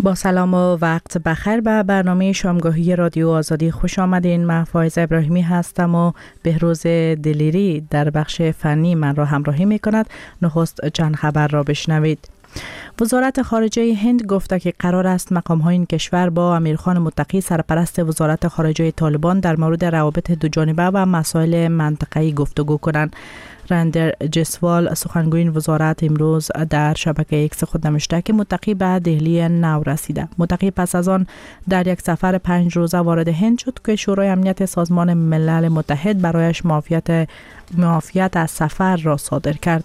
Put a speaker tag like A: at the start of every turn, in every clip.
A: با سلام و وقت بخیر به برنامه شامگاهی رادیو آزادی خوش آمدین. من فایزه ابراهیمی هستم و بهروز دلیری در بخش فنی من را همراهی می کند. نخست چند خبر را بشنوید. وزارت خارجه هند گفته که قرار است مقام‌های این کشور با امیرخان متقی سرپرست وزارت خارجه طالبان در مورد روابط دوجانبه و مسائل منطقه‌ای گفتگو کنند. رندر جسوال سخنگوی وزارت امروز در شبکه ایکس خود نوشته که متقی به دهلی نو رسیده. متقی پس از آن در یک سفر 5 روزه وارد هند شد که شورای امنیت سازمان ملل متحد برایش معافیت از سفر را صادر کرد.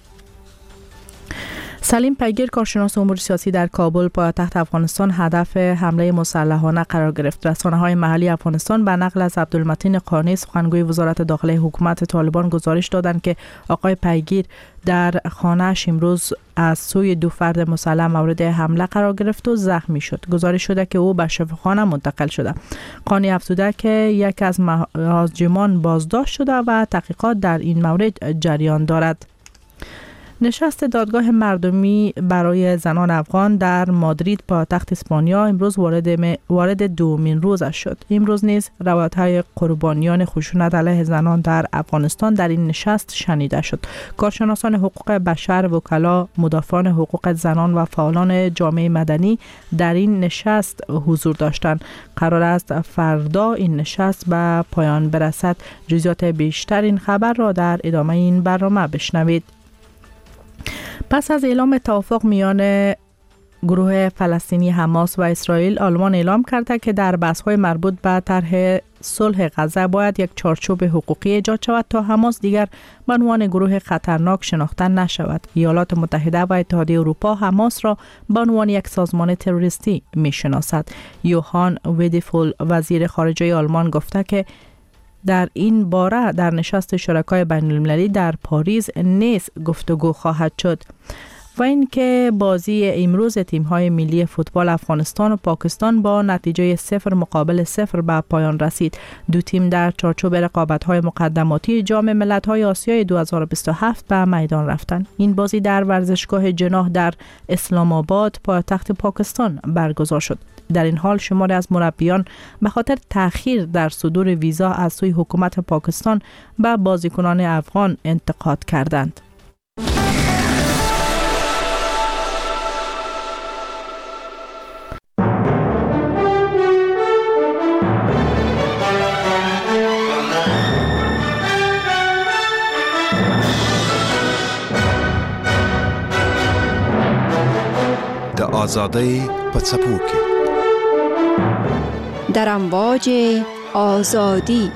A: سلیم پیگیر کارشناس امور سیاسی در کابل پایتخت افغانستان هدف حمله مسلحانه قرار گرفت. رسانه‌های محلی افغانستان به نقل از عبدالمتین قانی سخنگوی وزارت داخله حکومت طالبان گزارش دادند که آقای پیگیر در خانه‌اش امروز از سوی 2 فرد مسلح مورد حمله قرار گرفت و زخمی شد. گزارش شده که او به شفاخانه منتقل شده. قانی افزوده که یک از مهاجمان بازداشت شده و تحقیقات در این مورد جریان دارد. نشست دادگاه مردمی برای زنان افغان در مادرید پایتخت اسپانیا امروز وارد دومین روزش شد. امروز نیز روایت‌های قربانیان خشونت علیه زنان در افغانستان در این نشست شنیده شد. کارشناسان حقوق بشر، وکلا، مدافعان حقوق زنان و فعالان جامعه مدنی در این نشست حضور داشتند. قرار است فردا این نشست به پایان برسد. جزئیات بیشتر این خبر را در ادامه این برنامه بشنوید. پس از اعلام توافق میان گروه فلسطینی حماس و اسرائیل، آلمان اعلام کرده که در بحث‌های مربوط به طرح صلح غزه باید یک چارچوب حقوقی ایجاد شود تا حماس دیگر به عنوان گروه خطرناک شناخته نشود. ایالات متحده و اتحادیه اروپا حماس را به عنوان یک سازمان تروریستی می‌شناسد. یوهان ویدفول وزیر خارجه آلمان گفته که در این باره در نشست شرکای بین المللی در پاریس نیز گفتگو خواهد شد. و اینکه بازی امروز تیم‌های ملی فوتبال افغانستان و پاکستان با نتیجه 0-0 به پایان رسید. دو تیم در چارچوب رقابت‌های مقدماتی جام ملت‌های آسیای 2027 به میدان رفتند. این بازی در ورزشگاه جناح در اسلام آباد پایتخت پاکستان برگزار شد. در این حال شماری از مربیان به خاطر تأخیر در صدور ویزا از سوی حکومت پاکستان به بازیکنان افغان انتقاد کردند.
B: د آزادۍ په څپو کې
C: در امواج آزادی.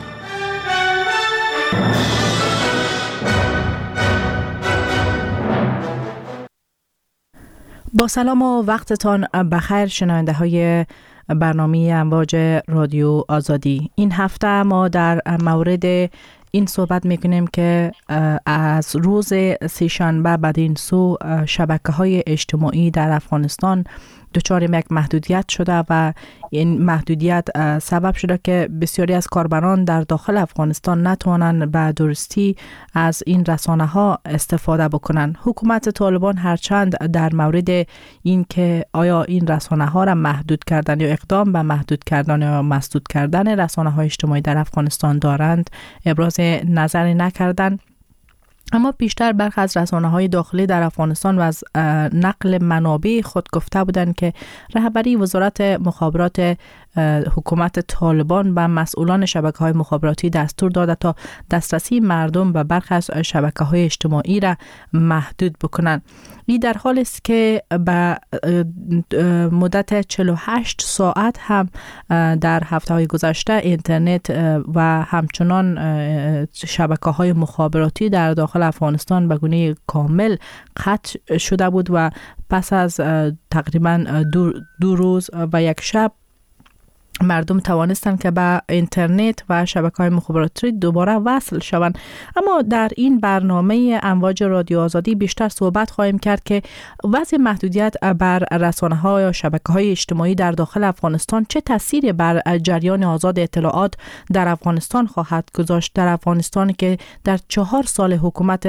A: با سلام و وقتتان بخیر شنونده های برنامه امواج رادیو آزادی. این هفته ما در مورد این صحبت میکنیم که از روز سه‌شنبه بدین سو شبکه‌های اجتماعی در افغانستان دچار یک محدودیت شده و این محدودیت سبب شده که بسیاری از کاربران در داخل افغانستان نتوانند به درستی از این رسانه‌ها استفاده بکنند. حکومت طالبان هرچند در مورد این که آیا این رسانه‌ها را محدود کردن یا اقدام به محدود کردن یا مسدود کردن رسانه‌های اجتماعی در افغانستان دارند ابراز نظری نکردند، اما بیشتر برخی از رسانه‌های داخلی در افغانستان و از نقل منابع خود گفته بودند که رهبری وزارت مخابرات حکومت طالبان به مسئولان شبکه‌های مخابراتی دستور داده تا دسترسی مردم به برخی از شبکه‌های اجتماعی را محدود بکنند. این در حالی است که به مدت 48 ساعت هم در هفته‌های گذشته اینترنت و همچنان شبکه‌های مخابراتی در داخل افغانستان به گونه کامل قطع شده بود و پس از تقریباً دو روز و یک شب مردم توانستند که به اینترنت و شبکه‌های مخابراتی دوباره وصل شوند. اما در این برنامه امواج رادیو آزادی بیشتر صحبت خواهیم کرد که وضع محدودیت بر رسانه‌ها یا شبکه‌های اجتماعی در داخل افغانستان چه تأثیری بر جریان آزاد اطلاعات در افغانستان خواهد گذاشت. در افغانستان که در 4 سال حکومت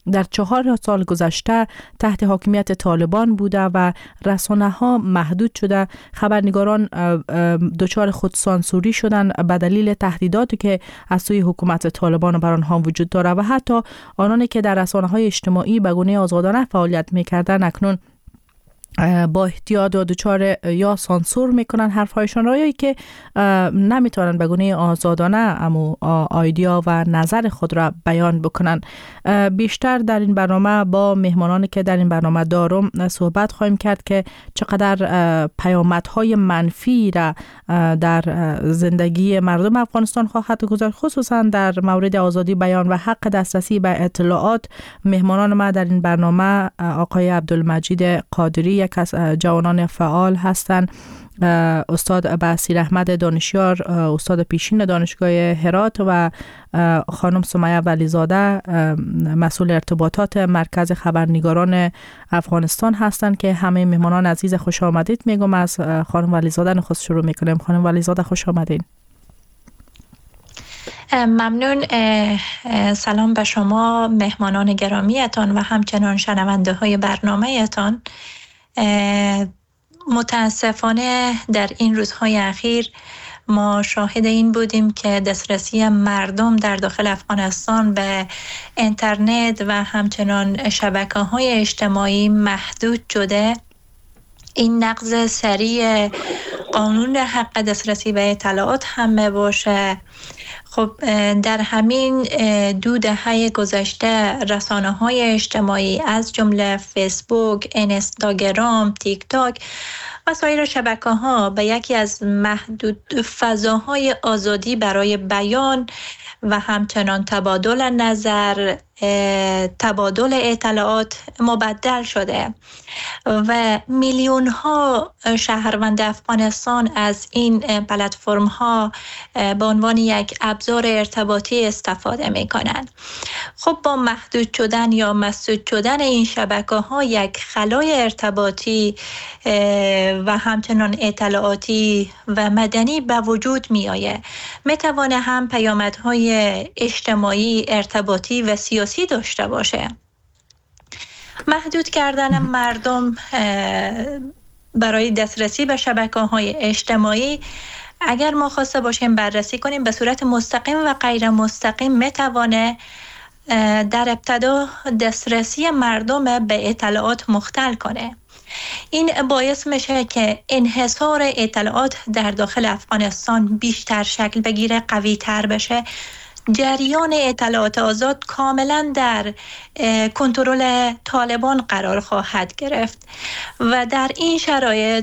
A: در 4 سال گذشته تحت حاکمیت طالبان بوده و رسانه ها محدود شده. خبرنگاران دچار خودسانسوری شدن به دلیل تهدیداتی که از سوی حکومت طالبان بر آنها وجود داره و حتی آنانی که در رسانه های اجتماعی به گونه آزادانه فعالیت میکردن اکنون با احتیاط و دچار یا سانسور میکنن حرفهایشان را، یا که نمیتونن به گونه آزادانه امو ایدیا و نظر خود را بیان بکنن. بیشتر در این برنامه با مهمانانی که در این برنامه دارم صحبت خواهیم کرد که چقدر پیامدهای منفی را در زندگی مردم افغانستان خواهد گذاشت، خصوصا در مورد آزادی بیان و حق دسترسی به اطلاعات. مهمانان ما در این برنامه آقای عبدالمجید قادری، یک از جوانان فعال هستند، استاد بصیر احمد دانشیار، استاد پیشین دانشگاه هرات، و خانم سمیه ولیزاده، مسئول ارتباطات مرکز خبرنگاران افغانستان هستند که همه مهمانان عزیز خوش آمدید میگم. از خانم ولیزاده نخست شروع میکنیم. خانم ولیزاده خوش آمدین.
D: ممنون. سلام به شما مهمانان گرامیتان و همچنان شنونده های برنامهتان. متاسفانه در این روزهای اخیر ما شاهد این بودیم که دسترسی مردم در داخل افغانستان به اینترنت و همچنان شبکه‌های اجتماعی محدود شده. این نقض سریع قانون حق دسترسی به اطلاعات هم باشه. خب در همین 2 دهه گذشته رسانه‌های اجتماعی از جمله فیسبوک، اینستاگرام، تیک تاک و سایر شبکه‌ها به یکی از محدود فضاهای آزادی برای بیان و همچنان تبادل نظر، تبادل اطلاعات مبدل شده و میلیون ها شهروند افغانستان از این پلتفرم ها به عنوان یک ابزار ارتباطی استفاده می کنند. خب با محدود شدن یا مسدود شدن این شبکه ها یک خلای ارتباطی و همچنان اطلاعاتی و مدنی به وجود می آید. می توانه هم پیامدهای اجتماعی، ارتباطی و سیاسی داشته باشه. محدود کردن مردم برای دسترسی به شبکه‌های اجتماعی، اگر ما خواسته باشیم بررسی کنیم، به صورت مستقیم و غیر مستقیم میتوانه در ابتدا دسترسی مردم به اطلاعات مختل کنه. این باعث میشه که انحصار اطلاعات در داخل افغانستان بیشتر شکل بگیره، قوی تر بشه. جریان اطلاعات آزاد کاملا در کنترل طالبان قرار خواهد گرفت و در این شرایط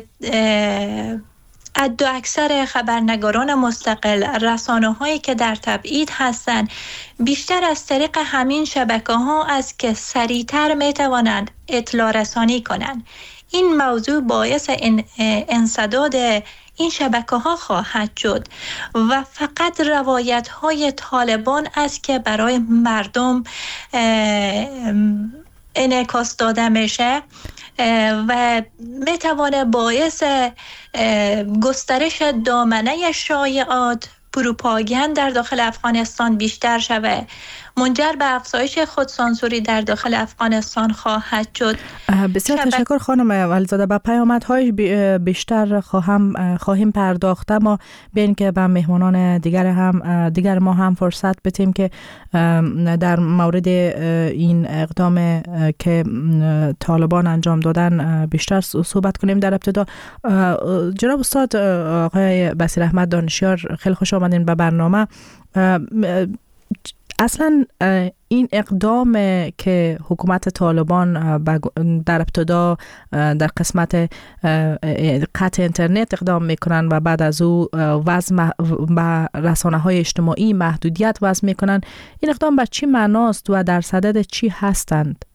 D: عد و اکثر خبرنگاران مستقل، رسانه‌هایی که در تبعید هستند، بیشتر از طریق همین شبکه‌ها است که سریعتر میتوانند اطلاع رسانی کنند. این موضوع باعث انسداد این شبکه‌ها خواهد شد و فقط روایت‌های طالبان است که برای مردم انعکاس داده میشه و میتوانه باعث گسترش دامنه شایعات، پروپاگاند در داخل افغانستان بیشتر شود، منجر به افزایش خودسانسوری در داخل افغانستان خواهد شد.
A: بسیار تشکر خانم ولیزاده. با پیامدهای بیشتر خواهیم پرداخت، اما بین که به مهمانان دیگر ما هم فرصت بدیم که در مورد این اقدام که طالبان انجام دادن بیشتر صحبت کنیم. در ابتدا جناب استاد آقای بصیر احمد دانشیار، خیلی خوش آمدین به برنامه. اصلا این اقدام که حکومت طالبان در ابتدا در قسمت قطع اینترنت اقدام میکنن و بعد از او وضع به رسانه‌های اجتماعی محدودیت وضع میکنن، این اقدام به چی معناست و در صدد چی هستند؟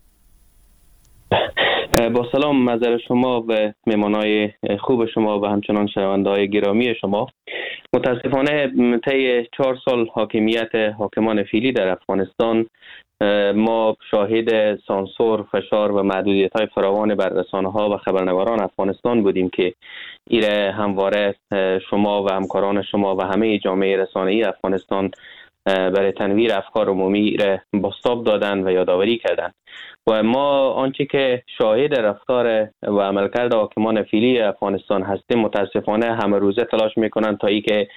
E: با سلام نظر شما و مهمانای خوب شما و همچنان شنونده‌های گرامی شما. متاسفانه طی 4 سال حاکمیت حاکمان فعلی در افغانستان ما شاهد سانسور، فشار و محدودیت‌های فراوان بر رسانه‌ها و خبرنگاران افغانستان بودیم که ایره همواره شما و همکاران شما و همه جامعه رسانه‌ای افغانستان برای تنویر افکار عمومی را بازتاب دادن و یادآوری کردن. و ما آنچه که شاهد رفتار و عملکرد حاکمان فعلی افغانستان هستیم، متاسفانه همه روزه تلاش میکنن تا ای که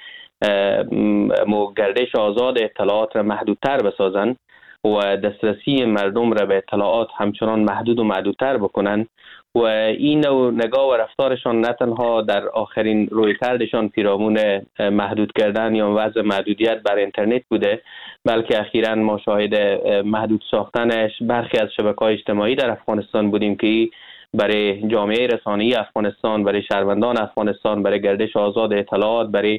E: گردش آزاد اطلاعات را محدودتر بسازن و دسترسی مردم را به اطلاعات همچنان محدود و محدودتر بکنن. و این نگاه و رفتارشان نه تنها در آخرین رویکردشان پیرامون محدود کردن یا وضع محدودیت بر اینترنت بوده، بلکه اخیراً ما شاهد محدود ساختنش برخی از شبکه‌های اجتماعی در افغانستان بودیم که برای جامعه رسانه‌ای افغانستان، برای شهروندان افغانستان، برای گردش آزاد اطلاعات، برای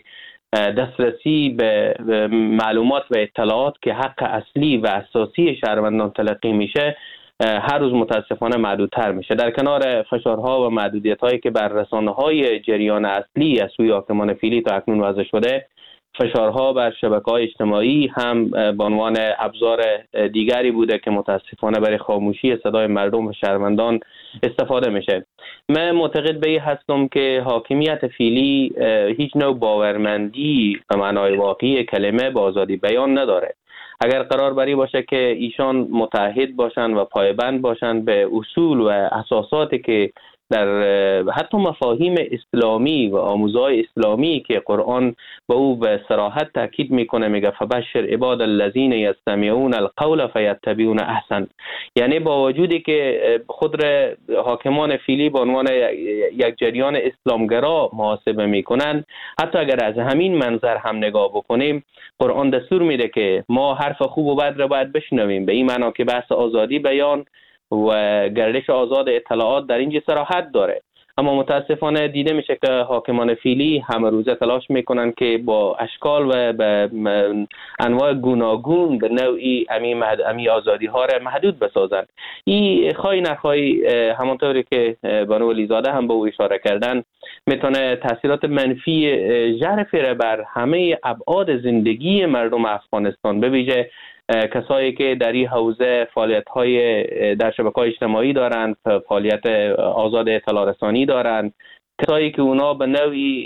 E: دسترسی به معلومات و اطلاعات که حق اصلی و اساسی شهروندان تلقی میشه، هر روز متاسفانه محدودتر میشه. در کنار فشارها و محدودیت‌هایی که بر رسانه‌های جریان اصلی از سوی حاکمان فعلی تا اکنون وضع شده، فشارها بر شبکه‌های اجتماعی هم به عنوان ابزار دیگری بوده که متاسفانه برای خاموشی صدای مردم و شهروندان استفاده میشه. من معتقد به این هستم که حاکمیت فعلی هیچ نوع باورمندی به معنای واقعی کلمه به آزادی بیان نداره. اگر قرار بری باشه که ایشان متحد باشن و پایبند باشن به اصول و اساساتی که در حتی مفاهیم اسلامی و آموزهای اسلامی که قرآن به او به صراحت تاکید میکنه، میگه فبشر عباد الذین یستمعون القول فیتبعون احسن. یعنی با وجودی که خود را حاکمان فعلی به عنوان یک جریان اسلامگرا محاسبه میکنن، حتی اگر از همین منظر هم نگاه بکنیم، قرآن دستور میده که ما حرف خوب و بد را باید بشنویم، به این معنا که بحث آزادی بیان و گردش آزاد اطلاعات در اینجا صراحت داره. اما متاسفانه دیده میشه که حاکمان فعلی همه روزه تلاش میکنن که با اشکال و به انواع گوناگون به نوعی امی آزادی ها را محدود بسازن. این خواهی نخواهی همانطوری که بانو ولیزاده هم به او اشاره کردن، میتونه تاثیرات منفی ژرفی را بر همه ابعاد زندگی مردم افغانستان، به ویژه کسایی که در این حوزه فعالیت‌های در شبکه‌های اجتماعی دارند، فعالیت آزاد اطلاع رسانی دارند، کسایی که اونا به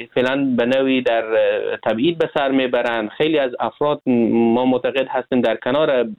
E: نوعی در تبعید به سر میبرند. خیلی از افراد ما معتقد هستیم در کنار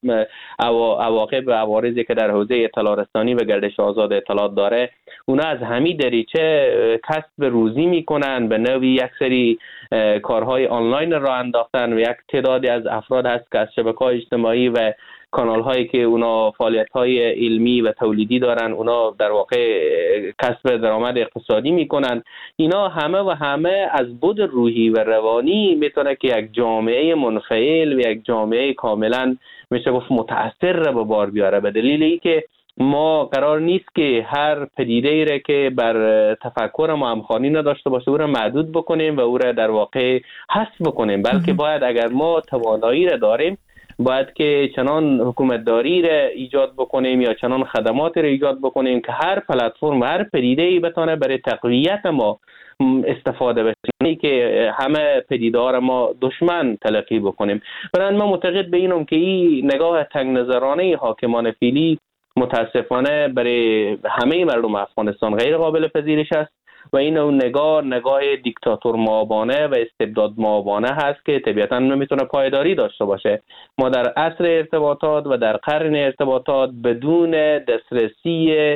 E: عواقب و عوارضی که در حوزه اطلاع رسانی و گردش آزاد اطلاعات داره، اونا از همین دریچه کسب روزی میکنن، به نوعی یک سری کارهای آنلاین را انداختن و یک تعدادی از افراد هست که از شبکه‌های اجتماعی و کانال هایی که اونا فعالیت های علمی و تولیدی دارن، اونا در واقع کسب درآمد اقتصادی میکنن. اینا همه از بود روحی و روانی میتونه که یک جامعه منفعل و یک جامعه کاملا میشه گفت متأثر را به بار بیاره، به دلیل اینکه ما قرار نیست که هر پدیده ای را که بر تفکر ما همخوانی نداشته باشه او را محدود بکنیم و او را در واقع حذف بکنیم، بلکه باید اگر ما توانایی را داریم باید که چنان حکومتداری را ایجاد بکنیم یا چنان خدمات را ایجاد بکنیم که هر پلتفرم و هر پدیده‌ای بتونه برای تقویت ما استفاده بشه، که همه پدیده‌ها را ما دشمن تلقی بکنیم. برای من معتقد به اینم که این نگاه تنگ نظرانه حاکمان فعلی متاسفانه برای همه مردم افغانستان غیر قابل پذیرش است و این نگاه دیکتاتور مابانه و استبداد مابانه هست که طبیعتاً نمیتونه پایداری داشته باشه. ما در عصر ارتباطات و در قرن ارتباطات بدون دسترسی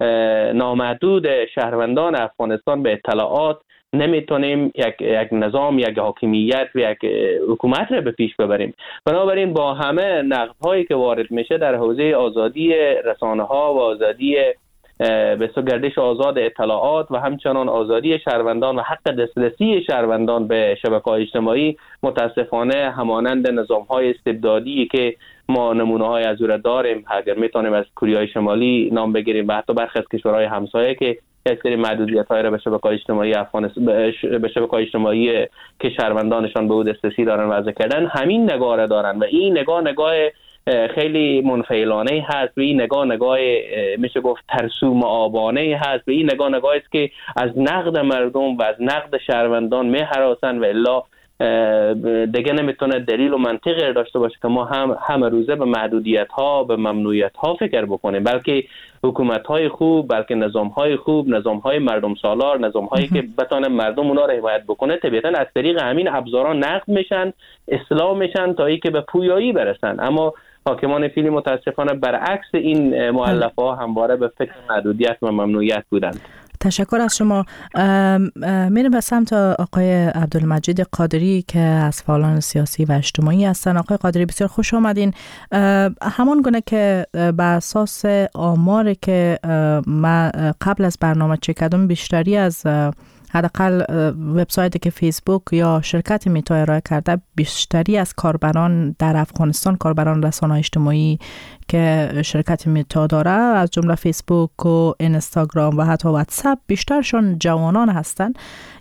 E: نامحدود شهروندان افغانستان به اطلاعات نمیتونیم یک نظام، یک حاکمیت و یک حکومت را به پیش ببریم. بنابراین با همه نقدهایی که وارد میشه در حوزه آزادی رسانه‌ها و آزادی به گردش آزاد اطلاعات و همچنان آزادی شهروندان و حق دسترسی شهروندان به شبکه‌های اجتماعی، متاسفانه همانند نظام‌های استبدادی که ما نمونه‌های از او داریم، اگر میتونیم از کره شمالی نام بگیریم و حتی برخی از کشورهای همسایه که یک سری محدودیت‌های را به شبکه‌های اجتماعی افغانستان به شبکه‌های اجتماعی که شهروندانشان به او دسترسی دارن وضع کردن، همین نگاه را دارن و این نگاه خیلی منفعلانه هست و این نگاه میشه گفت ترسوم آبانه هست و این نگاه است که از نقد مردم و از نقد شهروندان می‌هراسن و الا دیگه نمیتونه دلیل و منطقی داشته باشه که ما همه روزه به محدودیت ها به ممنوعیت ها فکر بکنیم، بلکه حکومت های خوب، بلکه نظام های خوب، نظام های مردم سالار، نظام هایی که بتونه مردم اونا رو حمایت بکنه طبیعتا از طریق همین ابزارا نقد میشن، اصلاح میشن تا اینکه به پویایی برسن. اما حاکمان فیلی متاسفانه برعکس این مؤلفه ها همواره به فکر محدودیت و ممنوعیت بودند.
A: تشکر از شما. میرم به سمت آقای عبدالمجید قادری که از فعالان سیاسی و اجتماعی هستن. آقای قادری بسیار خوش آمدین. همان گونه که به اساس آماری که ما قبل از برنامه چک کردم، بیشتری از حداقل وبسایتی که فیسبوک یا شرکت میتا ارائه کرده، بیشتری از کاربران در افغانستان، کاربران رسانه‌های اجتماعی که شرکت میتا داره، از جمله فیسبوک و اینستاگرام و حتی واتساپ، بیشترشون جوانان هستند.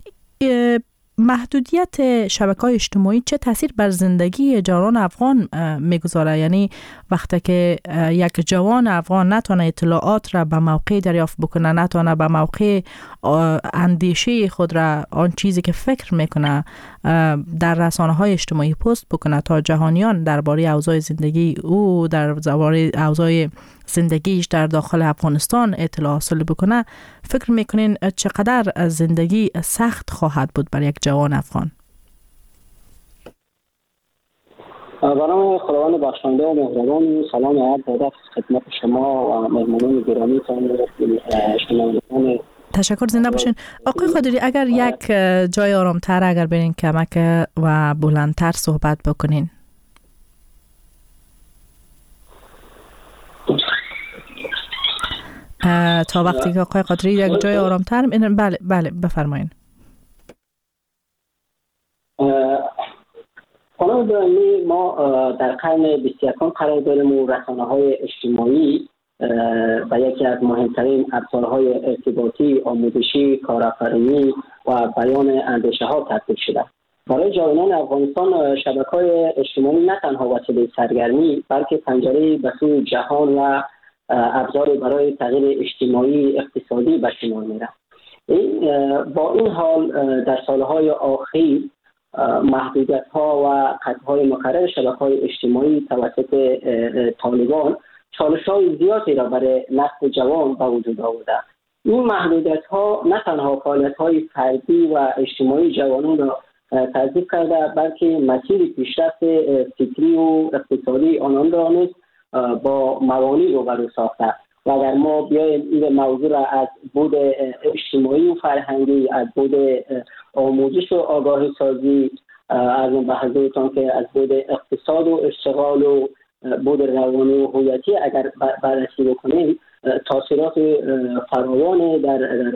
A: محدودیت شبکه‌های اجتماعی چه تاثیر بر زندگی جوانان افغان میگذاره؟ یعنی وقتی که یک جوان افغان نتونه اطلاعات را به موقع دریافت بکنه، نتونه به موقع اندیشه خود را، آن چیزی که فکر میکنه در رسانه‌های اجتماعی پست بکنه تا جهانیان درباره اوضاع زندگی او، درباره اوضاع زندگیش در داخل افغانستان اطلاع حاصل بکنه، فکر میکنین چقدر زندگی سخت خواهد بود برای یک جوان افغان؟
F: برای خداوند بخشنده و مهربان، سلام و عرض ادب خدمت شما و مهمانان گرامیتان.
A: تشکر، زنده باشین. آقای قادری، اگر یک جای آرامتر اگر برین کمک و بلندتر صحبت بکنین. تا وقتی که آقای قادری یک جای آرامتر، بله بفرمایین.
F: خانم برانی، ما در قرن 21 قرار داریم و رسانه‌های اجتماعی و یکی از مهمترین ابزارهای ارتباطی، آموزشی، کارآفرینی و بیان اندیشه‌ها تبدیل شده. برای جوانان افغانستان شبکه‌های اجتماعی نه تنها وسیله سرگرمی، بلکه پنجره به سوی جهان و ابزاری برای تغییر اجتماعی اقتصادی به شمار می‌رفت. با این حال در سالهای اخیر محدودیت‌ها و قطع‌های مکرر شبکه‌های اجتماعی توسط طالبان چالش‌های زیادی را برای نسل جوان به وجود آورده. این محدودیت‌ها نه تنها فعالیت‌های فردی و اجتماعی جوانان را تضعیف کرده، بلکه مسیر پیشرفت فکری و اقتصادی آنان را نیز با موانع روبرو ساخته. و اگر ما بیایم این موضوع را از بود اجتماعی و فرهنگی، از بود آموزش و آگاهی سازی، از به حضورتان که از بود اقتصاد و اشتغال و بود روانی و هویتی اگر بررسی بکنیم، تاثیرات فراوان در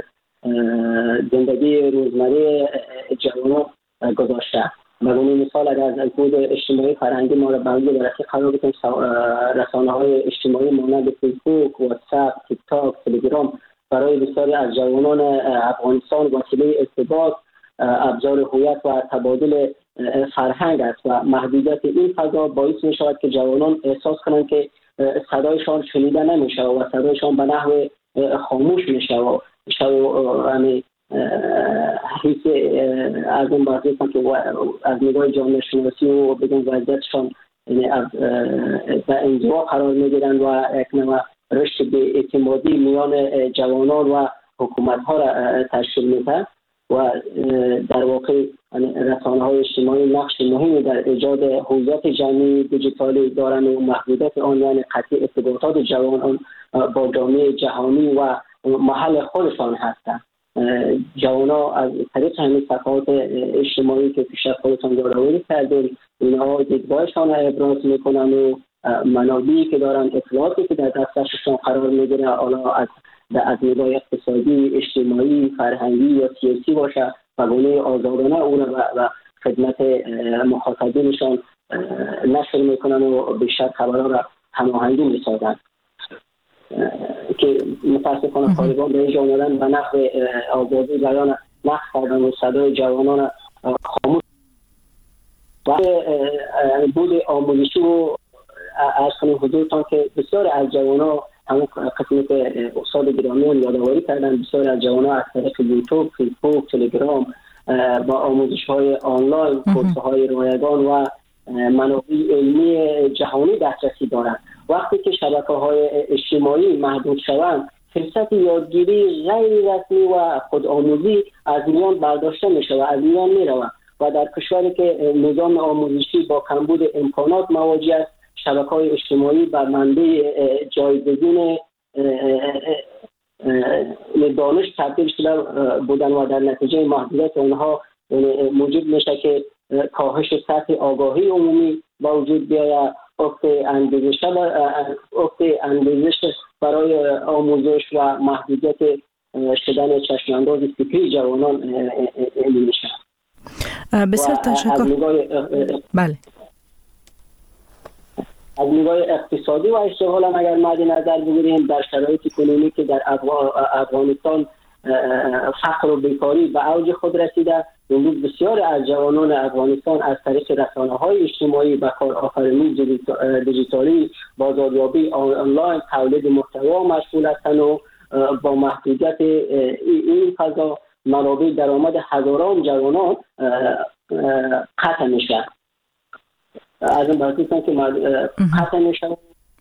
F: زندگی روزمره جوانان گذاشته. بدون مثال اگر از بود اجتماعی فرهنگی ما را بررسی قرار بدیم، رسانه‌های اجتماعی مانند فیسبوک، واتساپ، تیک تاک، تلگرام برای بسیاری از جوانان افغانستان وسیله ارتباط، ابزار هویت و تبادل فرهنگ است و محدودیت این فضا باعث می شود که جوانان احساس کنند که صدایشان شنیده نمیشه و صدایشان به نحو خاموش میشه و یعنی حیث از اون بحثی که از نگاه جامعه شناسی و بدون وضعیتشان در انزوا قرار میگیرند و یک نوع رشد به اعتمادی میان جوانان و حکومت ها را تشکیل میده و در واقع رسانه‌های اجتماعی نقش مهمی در ایجاد هویت جمعی دیجیتالی دارند و محدودیت آن یعنی قطع ارتباطات جوانان با جامعه جهانی و محل خودشان هستند. جوانا از طریق همین صفحات اجتماعی که پیش از خودتان یادآوری کردیم، اینها دیدگاهشان را ابراز میکنن و منابعی که دارن، اطلاعاتی که در دسترسشان قرار میگیره، حالا از نگاه اقتصادی، اجتماعی، فرهنگی یا سیاسی باشه، و گونه آزادانه اون و خدمت مخاطبینشان نشر میکنن و بیشتر خبرها را هماهنگی میسازن که متاسفانه طالبان به اینجا اومدن به نحو آزادی بیان نقص کردن و صدای جوانان خاموش و بود آموزشی و از کنیم حضورتان که بسیار از جوانان همون قسمی که استاد گرامیان یادآوری کردن، بسیار از جوانان از طریق یوتیوب، فیسبوک، تلگرام با آموزش‌های آنلاین، کورس‌های رایگان و منابع علمی جهانی دسترسی دارند. وقتی که شبکه‌های اجتماعی محدود شوند، فرصت یادگیری غیر رسمی و خودآموزی از میان برداشته میشه و از میان میرود و در کشوری که نظام آموزشی با کمبود امکانات مواجه است، شبکه‌های اجتماعی بر منبع جایگزین دانش تبدیل شده بودن و در نتیجه محدودیت آنها موجب میشه که کاهش سطح آگاهی عمومی با وجود بیاید، افت اندیزش برای آموزش و محدودیت شدن چشمانداز فکری جوانان میشه.
A: بسیار تشکر. بله.
F: از نگاه اقتصادی و اشتغال هم اگر مد نظر بگیریم، در شرایط کنونی که در افغانستان فقر و بیکاری به اوج خود رسیده، امروز بسیار از جوانان افغانستان از طریق رسانه‌های اجتماعی و کارآفرینی دیجیتالی، بازاریابی آنلاین، تولید محتوا مشغول هستند و با محدودیت این فضا منابع درآمد هزاران جوانان قطع میشه. از این بحثی که قطع میشه،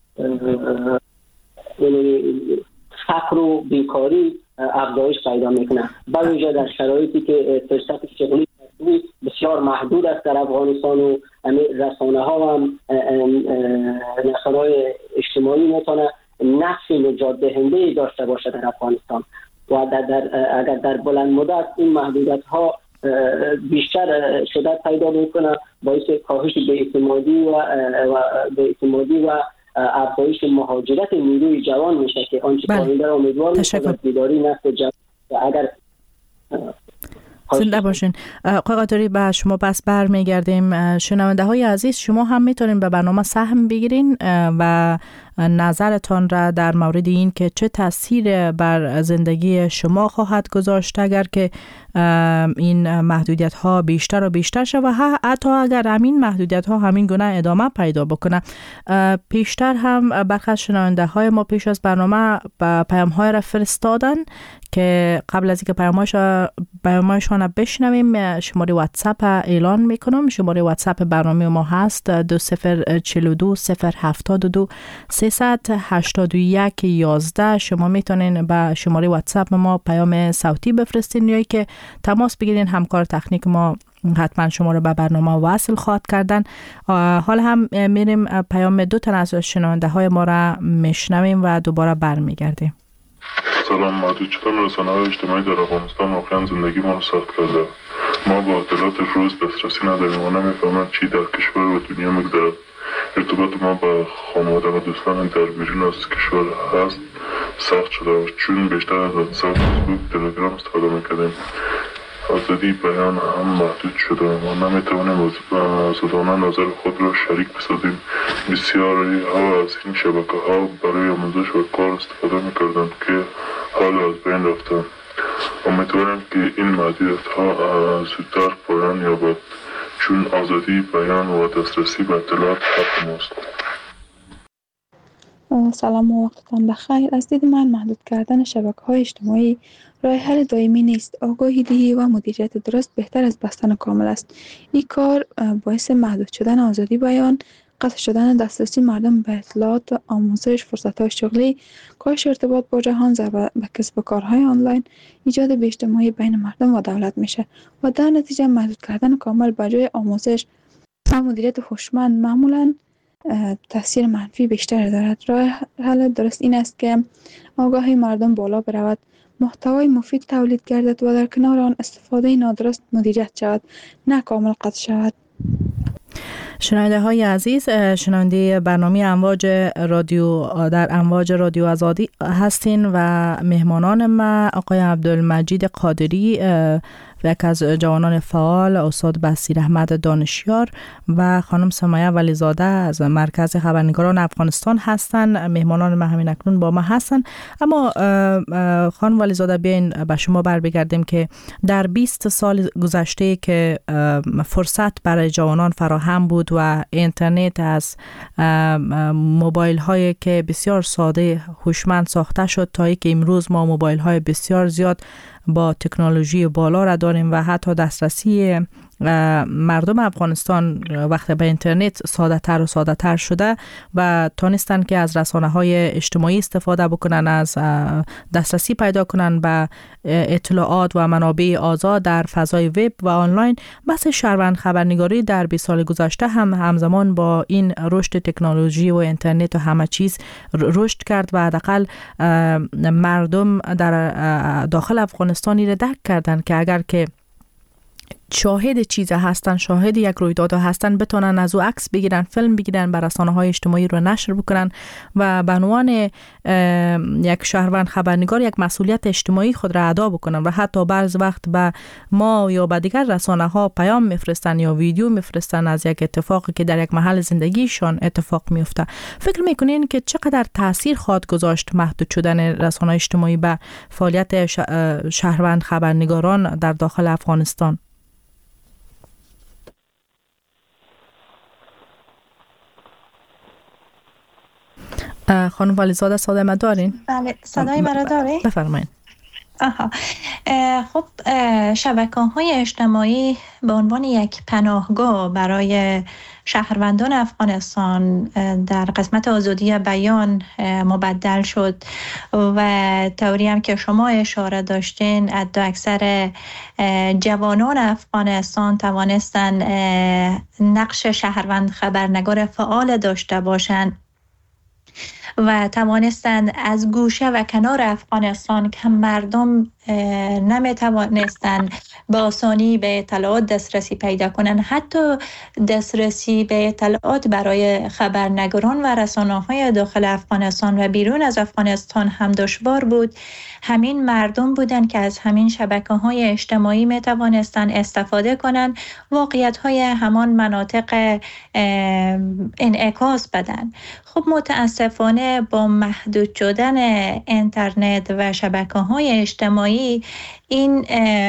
F: فقر و بیکاری افزایش پیدا میکنه، به ویژه در شرایطی که فرصت شغلی بسیار محدود است در افغانستان و رسانه‌ها هم رسانه‌های اجتماعی میتونه نقش نجات دهنده داشته باشه در افغانستان و اگر در بلند مدت این محدودیت‌ها بیشتر شدت پیدا میکنه، باعث کاهش بی‌اعتمادی و افزایش مهاجرت نیروی جوان میشه که آنچه کارنده را امیدوار میشه بیداری نفت جوان. اگر
A: زنده باشین. آقای قاطری، به شما پس برمیگردیم. شنونده های عزیز، شما هم میتونین به برنامه سهم بگیرین و نظرتان را در مورد این که چه تاثیر بر زندگی شما خواهد گذاشت اگر که این محدودیت ها بیشتر و بیشتر شد و حتی اگر همین محدودیت ها همین گونه ادامه پیدا بکنه. پیشتر هم برخی از شنونده های ما پیش از برنامه پیام های را فرستادن که قبل از اینکه پیام‌هایشان را بشنویم شماره واتساپ اعلان میکنم. شماره واتساپ برنامه ما هست 2042 072 381 11. شما میتونین به شماره واتساپ ما پیام صوتی بفرستین یا که تماس بگیرین. همکار تکنیک ما حتما شما رو به برنامه وصل خواهد کردن. حالا هم میریم پیام دو تن از شنونده های ما را میشنویم و دوباره برمیگردیم.
G: سلام، محدود شدن رسانه‌های اجتماعی در افغانستان واقعا زندگی ما رو سخت کرده. ما با اطلاعات روز دسترسی نداریم و نمیفهمیم چی در کشور و دنیا میگذرد. ارتباط ما با خانواده و دوستان در بیرون از کشور هست سخت شده و چون بیشتر از واتساپ، فیسبوک، تلگرام استفاده میکردیم، آزادی بیان هم محدود شده و نمیتوانیم آزادانه نظر خود را شریک بسازیم. بسیاری ها از این شبکه ها برای آموزش و کار استفاده میکردند که حال از بین رفتند. امیدوارم که این محدودیت ها زودتر پایان یابد چون آزادی بیان و دسترسی به اطلاعات حق ماست.
H: سلام و وقتتان بخیر. از دید من محدود کردن شبکه‌های اجتماعی راه حل دائمی نیست. آگاهی دهی و مدیریت درست بهتر از بستن کامل است. این کار باعث محدود شدن آزادی بیان، قطع شدن دسترسی مردم به اطلاعات، آموزش، فرصت‌های شغلی، کاهش ارتباط با جهان، ضربه به کسب و کارهای آنلاین، ایجاد بی‌اجتماعی بین مردم و دولت میشه و در نتیجه محدود کردن کامل به جای آموزش و مدیریت هوشمند معمولاً تاثیر منفی بیشتر دارد. راه حل درست این است که آگاهی مردم بالا برود، محتوای مفید تولید گردد و در کنار آن استفاده نادرست مدیریت شود، نه کامل قطع شود.
A: شنونده های عزیز، شنونده برنامه امواج رادیو در امواج رادیو آزادی هستین و مهمانان ما آقای عبدالمجید قادری، یک از جوانان فعال، استاد بصیر احمد دانشیار و خانم سمیه ولیزاده از مرکز خبرنگاران افغانستان هستند. مهمانان ما همین اکنون با ما هستند. اما خانم ولیزاده، بیاین به شما بگردیم که در 20 سال گذشته که فرصت برای جوانان فراهم بود و اینترنت از موبایل هایی که بسیار ساده هوشمند ساخته شد تا اینکه امروز ما موبایل های بسیار زیاد با تکنولوژی بالا را داریم و حتی دسترسی مردم افغانستان وقت به اینترنت ساده تر و ساده تر شده و تانستن که از رسانه‌های اجتماعی استفاده بکنن، از دسترسی پیدا کنن به اطلاعات و منابع آزاد در فضای وب و آنلاین. بحث شهروند خبرنگاری در 20 سال گذشته هم همزمان با این رشد تکنولوژی و اینترنت و همه چیز رشد کرد و حداقل مردم در داخل افغانستانی را درک کردن که اگر که شاهد چیز هستن، شاهد یک رویداد هستن، بتونن از او عکس بگیرن، فیلم بگیرن، بر رسانه‌های اجتماعی رو نشر بکنن و به عنوان یک شهروند خبرنگار یک مسئولیت اجتماعی خود را ادا بکنن و حتی بعض وقت به ما یا به دیگر رسانه‌ها پیام میفرستن یا ویدیو میفرستن از یک اتفاقی که در یک محل زندگیشان اتفاق میفته. فکر میکنین که چقدر تاثیر خواهد گذاشت محدود شدن رسانه‌های اجتماعی به فعالیت شهروند خبرنگاران در داخل افغانستان؟ خانم ولیزاده صدای ما دارین؟
D: بله، صدای مرا دارین؟
A: بفرمایید.
D: خب شبکه‌های اجتماعی به عنوان یک پناهگاه برای شهروندان افغانستان در قسمت آزادی بیان مبدل شد و طوری هم که شما اشاره داشتین حتی اکثر جوانان افغانستان توانستن نقش شهروند خبرنگار فعال داشته باشند و توانستند از گوشه و کنار افغانستان که مردم نمیتوانستند به آسانی به اطلاعات دسترسی پیدا کنند، حتی دسترسی به اطلاعات برای خبرنگاران و رسانه‌های داخل افغانستان و بیرون از افغانستان هم دشوار بود. همین مردم بودند که از همین شبکه‌های اجتماعی میتوانستند استفاده کنند، واقعیت‌های همان مناطق انعکاس بدن. خب متاسفانه با محدود شدن اینترنت و شبکه‌های اجتماعی این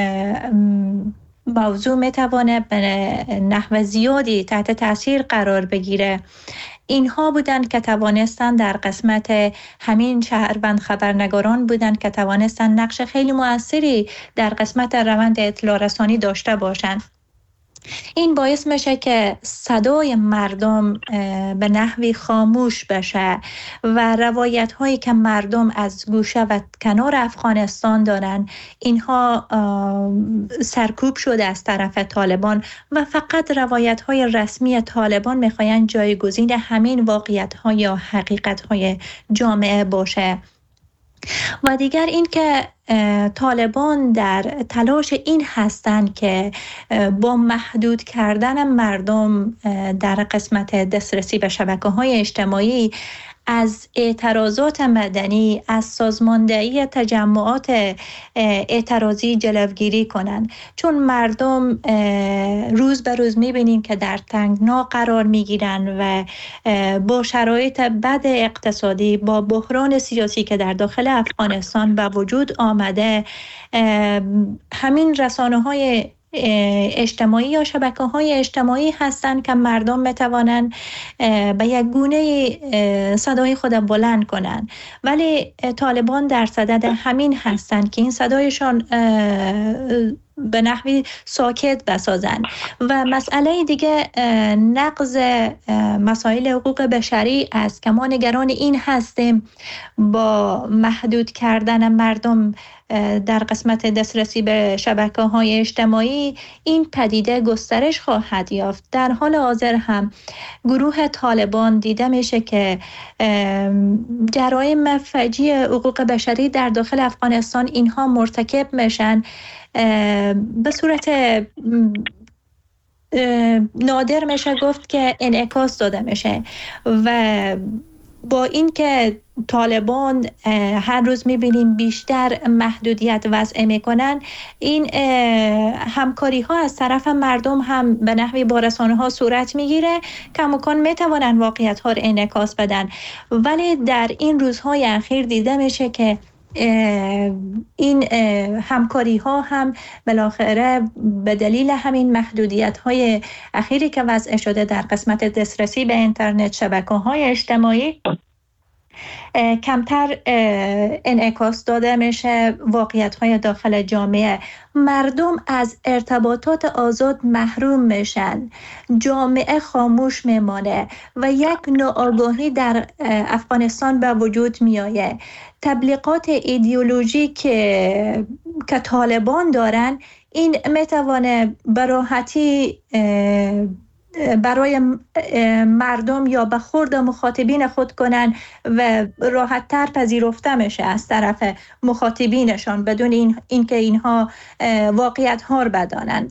D: موضوع میتوانه به نحو زیادی تحت تاثیر قرار بگیره. اینها بودند که توانستند در قسمت همین شهروند خبرنگاران بودند که توانستند نقش خیلی مؤثری در قسمت روند اطلاع رسانی داشته باشند. این باعث میشه که صدای مردم به نحوی خاموش بشه و روایت هایی که مردم از گوشه و کنار افغانستان دارن اینها سرکوب شده از طرف طالبان و فقط روایت های رسمی طالبان میخواین جایگزین همین واقعیت ها یا حقیقت های جامعه باشه. و دیگر این که طالبان در تلاش این هستند که با محدود کردن مردم در قسمت دسترسی به شبکه‌های اجتماعی از اعتراضات مدنی، از سازماندهی تجمعات اعتراضی جلوگیری کنند، چون مردم روز به روز می‌بینیم که در تنگنا قرار می‌گیرن و با شرایط بد اقتصادی، با بحران سیاسی که در داخل افغانستان به وجود آمده، همین رسانه‌های اجتماعی یا شبکه‌های اجتماعی هستند که مردم بتوانند به یک گونه صدای خود بلند کنند، ولی طالبان در صدد همین هستند که این صدایشان به نحوی ساکت بسازن. و مسئله دیگه نقض مسائل حقوق بشری است که ما نگران این هستیم با محدود کردن مردم در قسمت دسترسی به شبکه‌های اجتماعی این پدیده گسترش خواهد یافت. در حال حاضر هم گروه طالبان دیده میشه که جرایم فجیع حقوق بشری در داخل افغانستان اینها مرتکب میشن، به صورت نادر میشه گفت که انعکاس داده میشه و با این که طالبان هر روز میبینیم بیشتر محدودیت وضع میکنن، این همکاری ها از طرف مردم هم به نحوی با رسانه ها صورت میگیره که امکان میتوانن واقعیت ها رو انعکاس بدن. ولی در این روزهای اخیر دیده میشه که این همکاری ها هم بالاخره به دلیل همین محدودیت های اخیری که وضع شده در قسمت دسترسی به اینترنت، شبکه های اجتماعی، کمتر انعکاس داده میشه واقعیت‌های داخل جامعه. مردم از ارتباطات آزاد محروم میشن، جامعه خاموش میمانه و یک ناآگاهی در افغانستان به وجود میآید. تبلیغات ایدئولوژی که طالبان دارن، این میتوانه به راحتی برای مردم یا به خورد مخاطبین خود کنن و راحت تر پذیرفته میشه از طرف مخاطبینشان بدون اینکه اینها واقعیت ها رو بدانند.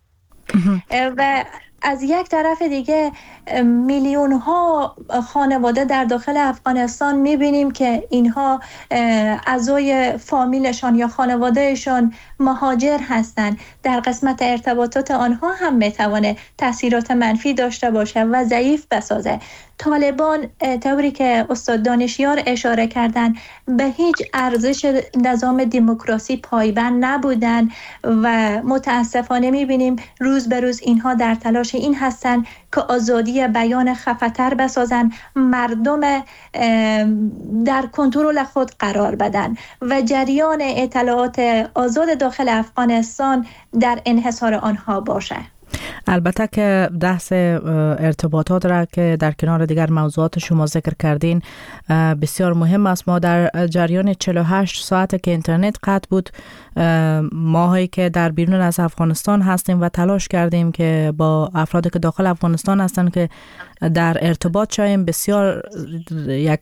D: و از یک طرف دیگه میلیون ها خانواده در داخل افغانستان میبینیم که اینها اعضای فامیلشان یا خانوادهشان مهاجر هستند. در قسمت ارتباطات آنها هم میتوانه تاثیرات منفی داشته باشه و ضعیف بسازه. طالبان طوری که استاد دانشیار اشاره کردن به هیچ ارزش نظام دموکراسی پایبند نبودن و متاسفانه میبینیم روز به روز اینها در تلاش این هستن که آزادی بیان خفتر بسازن، مردم در کنترل خود قرار بدن و جریان اطلاعات آزاد داخل افغانستان در انحصار آنها باشه.
A: البته که بحث ارتباطات را که در کنار دیگر موضوعات شما ذکر کردین بسیار مهم است. ما در جریان 48 ساعت که اینترنت قطع بود، ماهایی که در بیرون از افغانستان هستیم و تلاش کردیم که با افرادی که داخل افغانستان هستند که در ارتباط شویم، بسیار یک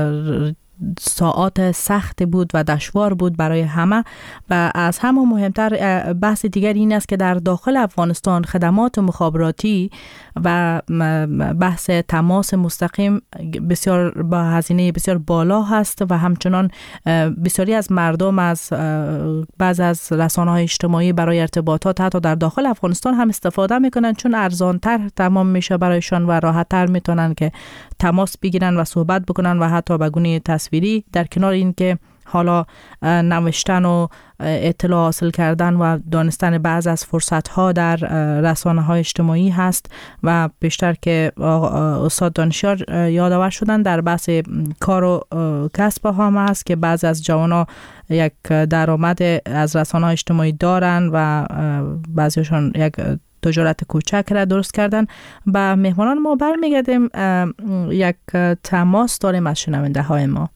A: ساعات سخت بود و دشوار بود برای همه. و از همه مهمتر بحث دیگر این است که در داخل افغانستان خدمات مخابراتی و بحث تماس مستقیم بسیار با هزینه بسیار بالا هست و همچنان بسیاری از مردم از بعض از رسانه‌های اجتماعی برای ارتباطات حتی در داخل افغانستان هم استفاده میکنن، چون ارزانتر تمام میشه برایشان و راحت‌تر میتونن که تماس بگیرن و صحبت بکنن و حتی به گونه تصویری. در کنار این که حالا نوشتن و اطلاع حاصل کردن و دانستن بعض از فرصت‌ها در رسانه‌های اجتماعی هست و بیشتر که استاد دانشیار یادآور شدن در بحث کار و کسب هم هست که بعض از جوان‌ها یک درآمد از رسانه‌های اجتماعی دارن و بعضیشون یک تجارت کوچک را درست کردن. به مهمانان ما برمیگردیم. یک تماس داریم از شنونده های ما.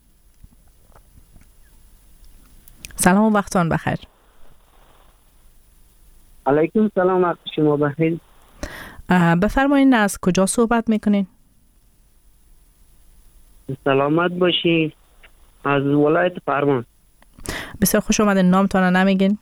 A: سلام و وقتان بخیر.
I: علیکم سلام، وقت شما بخیر.
A: بفرمایید از کجا صحبت میکنین؟
I: سلامت باشین. از ولایت فرمان.
A: بسیار خوش آمدین. نامتان نمیگین؟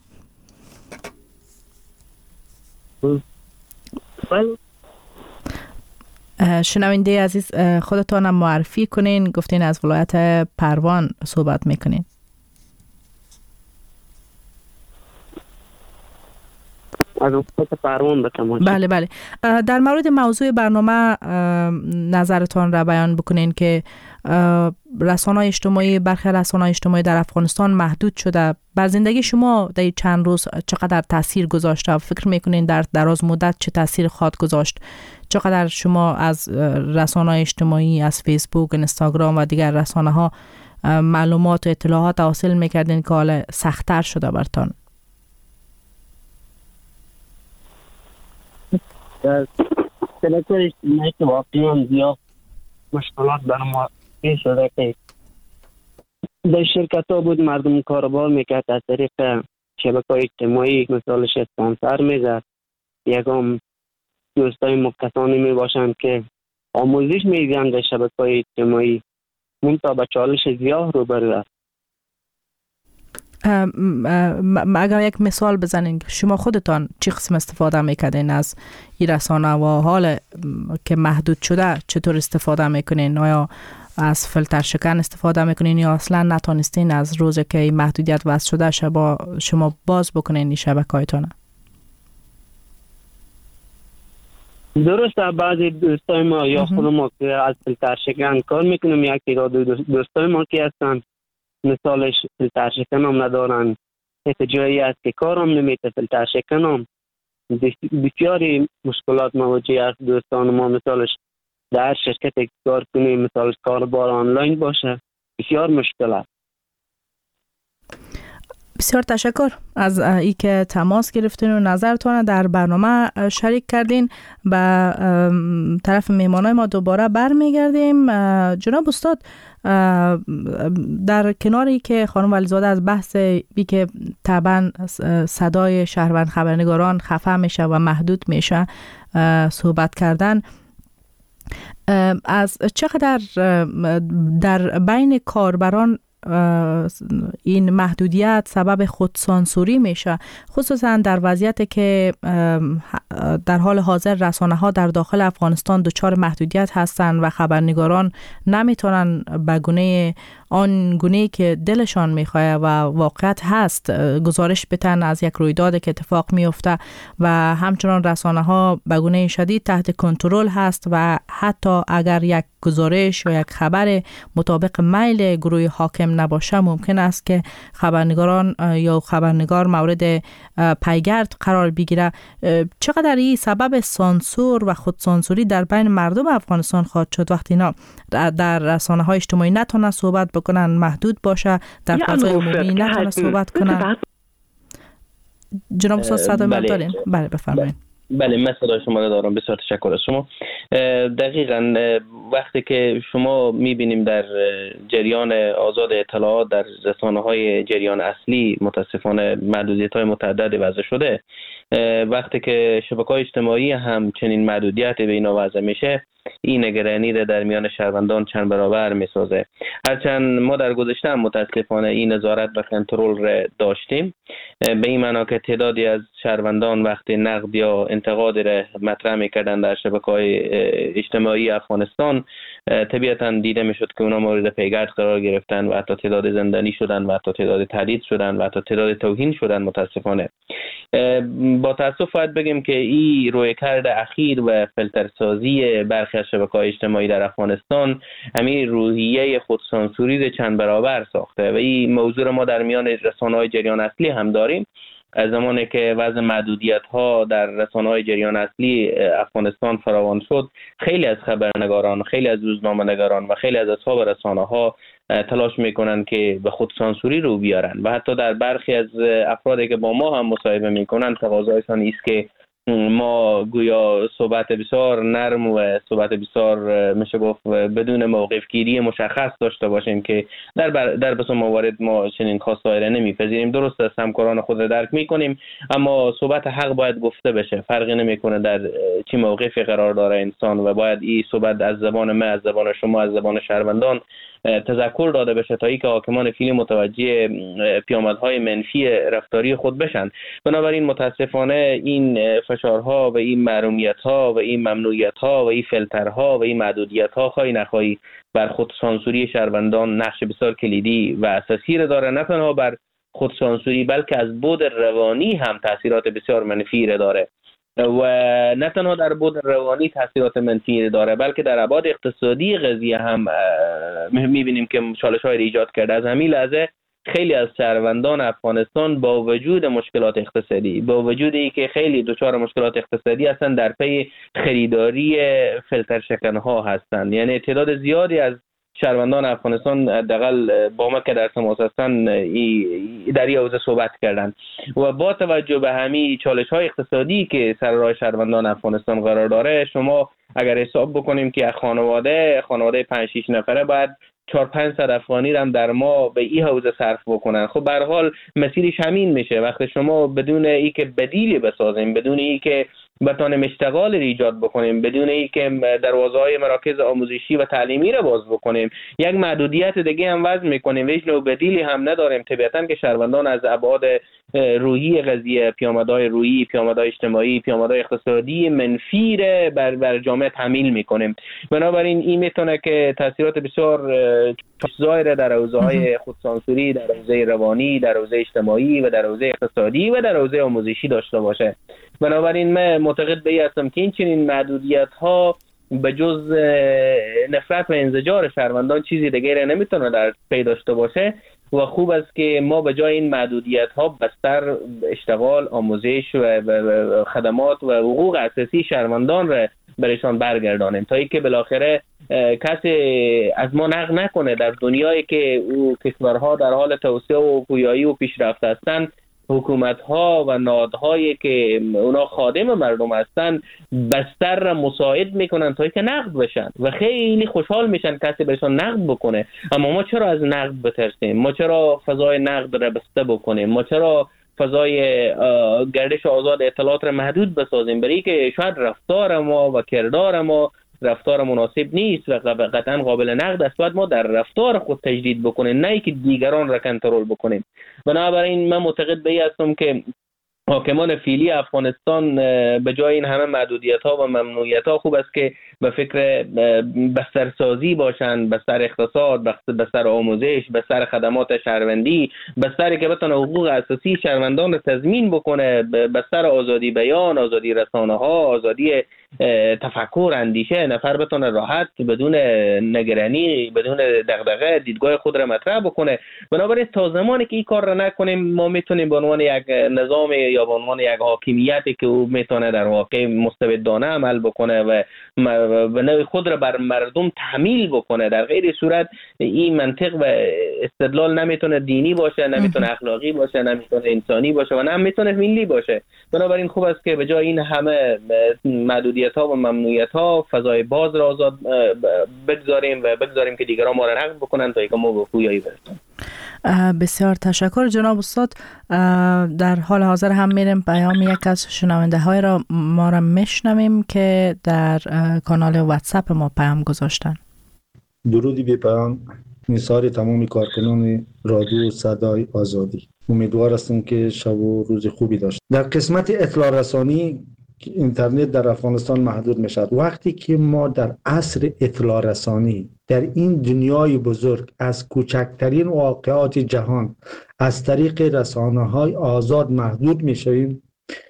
A: شنونده عزیز خودتان معرفی کنین. گفتین از ولایت پروان صحبت میکنین.
I: از ولایت پروان بکنم.
A: بله بله. در مورد موضوع برنامه نظرتان را بیان بکنین که رسانه‌های اجتماعی، برخی رسانه‌های اجتماعی در افغانستان محدود شده. بر زندگی شما در چند روز چقدر تاثیر گذاشته و فکر میکنین در دراز مدت چه تاثیر خواهد گذاشت؟ چقدر شما از رسانه‌های اجتماعی، از فیسبوک، اینستاگرام و دیگر رسانه‌ها معلومات و اطلاعات حاصل میکردین که حالا سخت‌تر شده برتان؟
I: شبکه اجتماعی که واقعا زیاد مشکلات بر ما پیش شده که در شرکت ها بود مردم کاروبار میکرد از طریق شبکه اجتماعی، مثالش اسپانسر میزد. یکم دوستای مکتسانی میباشند که آموزش میدن در شبکه اجتماعی، منتها به چالش زیاد روبرو است.
A: اگر یک مثال بزنین شما خودتان چه قسم استفاده میکردین از این رسانه و حال که محدود شده چطور استفاده میکنین؟ آیا از فیلتر شکن استفاده میکنین یا اصلا نتونستین از روز که این محدودیت وضع شده شما باز بکنین این شبکه‌هایتان؟
I: درسته بعضی دوستای ما یا خود ما که از فیلتر شکن کار میکنیم، یک تعداد دوستای ما که هستن مثالش فیلتر شکن هم ندارن، جایی است که کارم نمیته فیلتر شکن هم بسیاری مشکلات مواجه است. دوستان ما مثالش در شرکت کار کنیم، مثالش کاربار آنلاین باشه، بسیار مشکل است.
A: بسیار تشکر از ای که تماس گرفتین و نظرتان در برنامه شریک کردین. به طرف مهمانای ما دوباره برمیگردیم. جناب استاد، در کناری که خانم ولیزاده از بحث بی که طبعا صدای شهروند خبرنگاران خفه میشه و محدود میشه صحبت کردن، از چقدر در بین کاربران این محدودیت سبب خودسانسوری میشه، خصوصا در وضعیتی که در حال حاضر رسانه ها در داخل افغانستان دچار محدودیت هستند و خبرنگاران نمیتونن به گونه آن گونه‌ای که دلشان میخواه و واقعیت هست گزارش بدن از یک رویداد که اتفاق میفته و همچنان رسانه ها به گونه شدید تحت کنترل هست و حتی اگر یک گزارش یا یک خبر مطابق میل گروه حاکم نباشه ممکن است که خبرنگاران یا خبرنگار مورد پیگرد قرار بگیره. چقدر این سبب سانسور و خودسانسوری در بین مردم افغانستان خواهد شد وقتی اینا در رسانه های اجتماعی نتونن صحبت بکنن، محدود باشه، در فضای عمومی نتونن صحبت کنن؟ جناب استاد صدا من دارین؟ بله بفرمایید.
E: بله من صدای شما رو دارم. بسیار تشکر از شما. دقیقاً وقتی که شما میبینیم در جریان آزاد اطلاعات در رسانه‌های جریان اصلی متاسفانه محدودیت‌های متعددی وضع شده، وقتی که شبکه‌های اجتماعی هم چنین محدودیتی به اینا وضع میشه، این نگرانی را در میان شهروندان چند برابر میسازه. هرچند ما در گذشته هم متاسفانه این نظارت و کنترل را داشتیم، به این معنا که تعدادی از شهروندان وقتی نقد یا انتقاد را مطرح میکردن در شبکه‌های اجتماعی افغانستان، طبیعتاً دیده میشد که اونا مورد پیگرد قرار گرفتن و حتی تعداد زندانی شدن و حتی تعداد تهدید شدن و حتی تعداد توهین شدن. متاسفانه با تاسف باید بگیم که این رویکرد اخیر و فیلترسازی برخی از شبکه‌های اجتماعی در افغانستان همین روحیه خودسانسوری را چند برابر ساخته و این موضوع ما در میان رسانه‌های جریان اصلی هم داریم. از زمانی که وضع محدودیت‌ها در رسانه‌های جریان اصلی افغانستان فراوان شد، خیلی از خبرنگاران، خیلی از روزنامه‌نگاران و خیلی از اصحاب رسانه‌ها تلاش میکنن که به خود سانسوری رو بیارن و حتی در برخی از افرادی که با ما هم مصاحبه میکنن تقاضایشان است که ما گویا صحبت بسیار نرم و صحبت بسیار میشه گفت بدون موقف گیری مشخص داشته باشیم که در بسیار موارد ما چنین خواسته‌ای را نمیپذیریم. درست است، همکاران خود را درک میکنیم، اما صحبت حق باید گفته بشه. فرقی نمیکنه در چه موقفی قرار داره انسان و باید این صحبت از زبان ما، از زبان شما، از زبان شهروندان تذکر داده بشه تا اینکه حاکمان فعلی متوجه پیامدهای منفی رفتاری خود بشن. بنابراین متاسفانه این فشارها و این محرومیت‌ها و این ممنوعیت‌ها و این فیلترها و این محدودیت‌ها خواهی نخواهی بر خود سانسوری شهروندان نقش بسیار کلیدی و اساسی را داره. نه تنها بر خود سانسوری بلکه از بعد روانی هم تاثیرات بسیار منفی را داره و نه تنها در بعد روانی تاثیرات منفی داره بلکه در ابعاد اقتصادی قضیه هم می‌بینیم که چالش‌های ایجاد کرده. از همین لحظه خیلی از شهروندان افغانستان با وجود مشکلات اقتصادی، با وجود اینکه خیلی دچار مشکلات اقتصادی هستند، در پی خریداری فیلتر شکن‌ها هستند. یعنی تعداد زیادی از شهروندان افغانستان حداقل با ما که در تماس هستند در این حوزه صحبت کردند و با توجه به همین چالش‌های اقتصادی که سر راه شهروندان افغانستان قرار داره، شما اگر حساب بکنیم که خانواده 5-6 نفره باید 400-500 افغانی هم در ما به این حوزه صرف بکنن. خب به هر حال مسیرش همین میشه. وقتی شما بدون اینکه بدیلی بسازیم، بدون اینکه بتانیم اشتغال ایجاد بکنیم، بدون اینکه دروازه‌های مراکز آموزشی و تعلیمی را باز بکنیم، یک محدودیت دیگه هم وضع میکنیم، هیچ نوع بدیلی هم نداریم. طبیعتاً که شهروندان از ابعاد روحی قضیه، پیامدهای روحی، پیامدهای اجتماعی، پیامدهای اقتصادی منفی را بر جامعه تحمیل میکنیم. بنابراین این میتونه که تاثیرات بسیار ظاهر در حوزه‌های خودسانسوری، در حوزه روانی، در حوزه اجتماعی و در حوزه اقتصادی و در حوزه آموزشی داشته باشه. بنابراین من معتقد به این هستم که این چنین محدودیت‌ها به جز نفرت و انزجار شهروندان چیزی دیگه نمیتونه در پی داشته باشه و خوب است که ما به جای این محدودیت‌ها بستر اشتغال، آموزش و خدمات و حقوق اساسی شهروندان را برایشان برگردانیم تا اینکه بالاخره کسی از ما نقد نکنه. در دنیایی که او کشورها در حال توسعه و پویایی و پیشرفت هستند، حکومت‌ها و نهادهایی که اونا خادم مردم هستن بستر را مساعد میکنن تا اینکه نقد بشن و خیلی خوشحال میشن کسی بهشون نقد بکنه. اما ما چرا از نقد بترسیم؟ ما چرا فضای نقد را بسته بکنیم؟ ما چرا فضای گردش آزاد اطلاعات را محدود بسازیم؟ برای که شاید رفتار ما و کردار ما رفتار مناسب نیست و قطعا قابل نقد است. باید ما در رفتار خود تجدید بکنیم، نه اینکه دیگران را کنترل بکنیم. بنابراین من معتقد به این هستم که حاکمان فعلی افغانستان به جای این همه محدودیت ها و ممنوعیت ها خوب است که به فکر بسترسازی باشند، بستر اقتصاد، بستر آموزش، بستر خدمات شهروندی، بستری که بتونه حقوق اساسی شهروندان را تضمین بکنه، بستر آزادی بیان، آزادی رسانه ها، آزادی تفکر، اندیشه، نفر بتونه راحت بدون نگرانی، بدون دغدغه دیدگاه خود را مطرح بکنه. بنابراین تا زمانی که این کار را نکنیم ما میتونیم به عنوان یک نظام یا به عنوان یک حاکمیتی که او میتونه در واقع مستبدانه عمل بکنه و به نوع خود را بر مردم تحمیل بکنه، در غیر صورت این منطق و استدلال نمیتونه دینی باشه، نمیتونه اخلاقی باشه، نمیتونه انسانی باشه و نمیتونه ملی باشه. بنابراین خوب است که به جای این همه محدودیت‌ها و ممنوعیت‌ها فضای باز را آزاد بگذاریم و بگذاریم که دیگران ما را نقد بکنن تا اینکه ما به پویایی برسیم.
A: بسیار تشکر جناب استاد. در حال حاضر هم میریم پیام یک از شنونده های را ما را میشنویم که در کانال واتساپ ما پیام گذاشتن.
J: درودی بی پیام نثار تمام کارکنان رادیو صدای آزادی. امیدوار هستم که شب و روز خوبی داشت. در قسمت اطلاع رسانی اینترنت در افغانستان محدود می شود. وقتی که ما در عصر اطلاع رسانی در این دنیای بزرگ از کوچکترین واقعات جهان از طریق رسانه‌های آزاد محدود می شویم،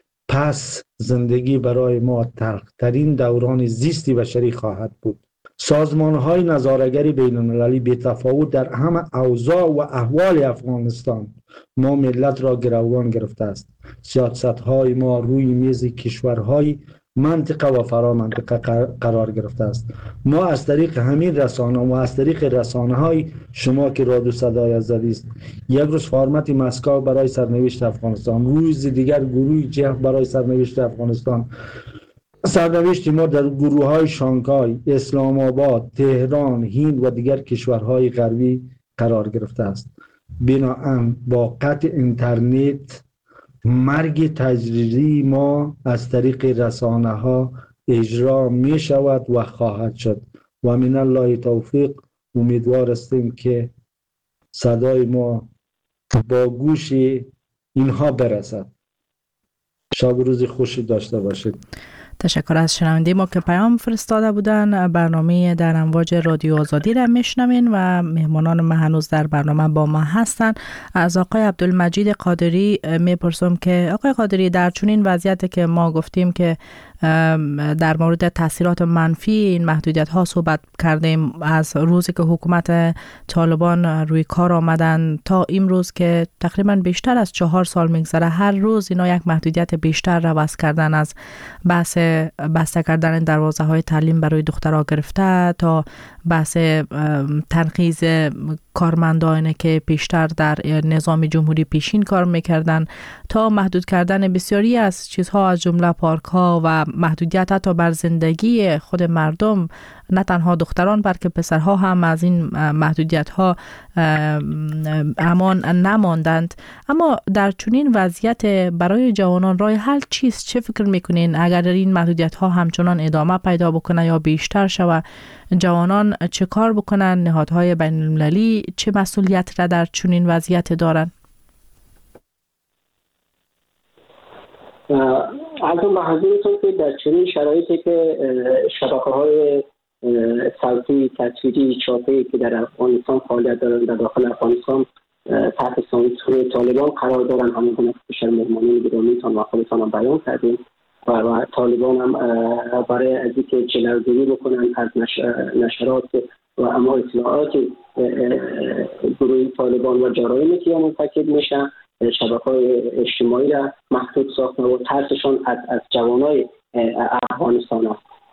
J: پس زندگی برای ما تلخترین دوران زیستی بشری خواهد بود. سازمان‌های نظاره‌گری بین‌المللی بی تفاوت در همه اوضاع و احوال افغانستان ما ملت را گروگان گرفته است. سیاست‌های ما روی میز کشورهای منطقه و فرامنطقه قرار گرفته است. ما از طریق همین رسانه و از طریق رسانه‌های شما که رادیو صدای آزادی است، یک روز فرمت مسکو برای سرنوشت افغانستان، روز دیگر گروه جف برای سرنوشت افغانستان، سرنوشت ما در گروه‌های شانگهای، اسلام آباد، تهران، هند و دیگر کشورهای غربی قرار گرفته است. بنابراین با قطع اینترنت مرگ تجریدی ما از طریق رسانه ها اجرا می شود و خواهد شد و من الله توفیق. امیدوار هستیم که صدای ما با گوش اینها برسد. شب روز خوشی داشته باشید.
A: تشکر از شنونده ما که پیام فرستاده بودن. برنامه در امواج رادیو آزادی را میشنوین و مهمانان ما هنوز در برنامه با ما هستن. از آقای عبدالمجید قادری میپرسم که آقای قادری، در چنین وضعیتی که ما گفتیم که در مورد تاثیرات منفی این محدودیت ها صحبت کردیم، از روزی که حکومت طالبان روی کار آمدن تا امروز که تقریبا بیشتر از 4 سال میگذره، هر روز اینا یک محدودیت بیشتر را وضع کردن، از بحث بسته کردن دروازه های تعلیم برای دخترها گرفته تا بحث تنقیض کارمندانی که پیشتر در نظام جمهوری پیشین کار میکردن تا محدود کردن بسیاری از چیزها از جمله پارک ها و محدودیت حتی بر زندگی خود مردم، نه تنها دختران بلکه پسرها هم از این محدودیت ها امان نماندند. اما در چنین وضعیت برای جوانان راه حل چیست؟ چه فکر میکنین اگر این محدودیت ها همچنان ادامه پیدا بکنه یا بیشتر شود؟ جوانان چه کار بکنن؟ نهادهای بین المللی چه مسئولیت را در چنین وضعیت دارن؟
F: البته محضورتون که در چنین شرایطی که شبکه‌های صوتی، تصویری، چاپی که در افغانستان فعالیت دارند، در داخل افغانستان تحت سانسور طالبان قرار دارند، همون گونه که پیشتر مهمانان گرامیتان و خودتان هم بیان کردیم و طالبان هم برای از اینکه جلوگیری بکنن از نشرات و اما اطلاعات گروه طالبان و جرایمی که مرتکب میشن، شبکه‌های اجتماعی را محدود ساختن و ترسشان از جوانای افغانستان است.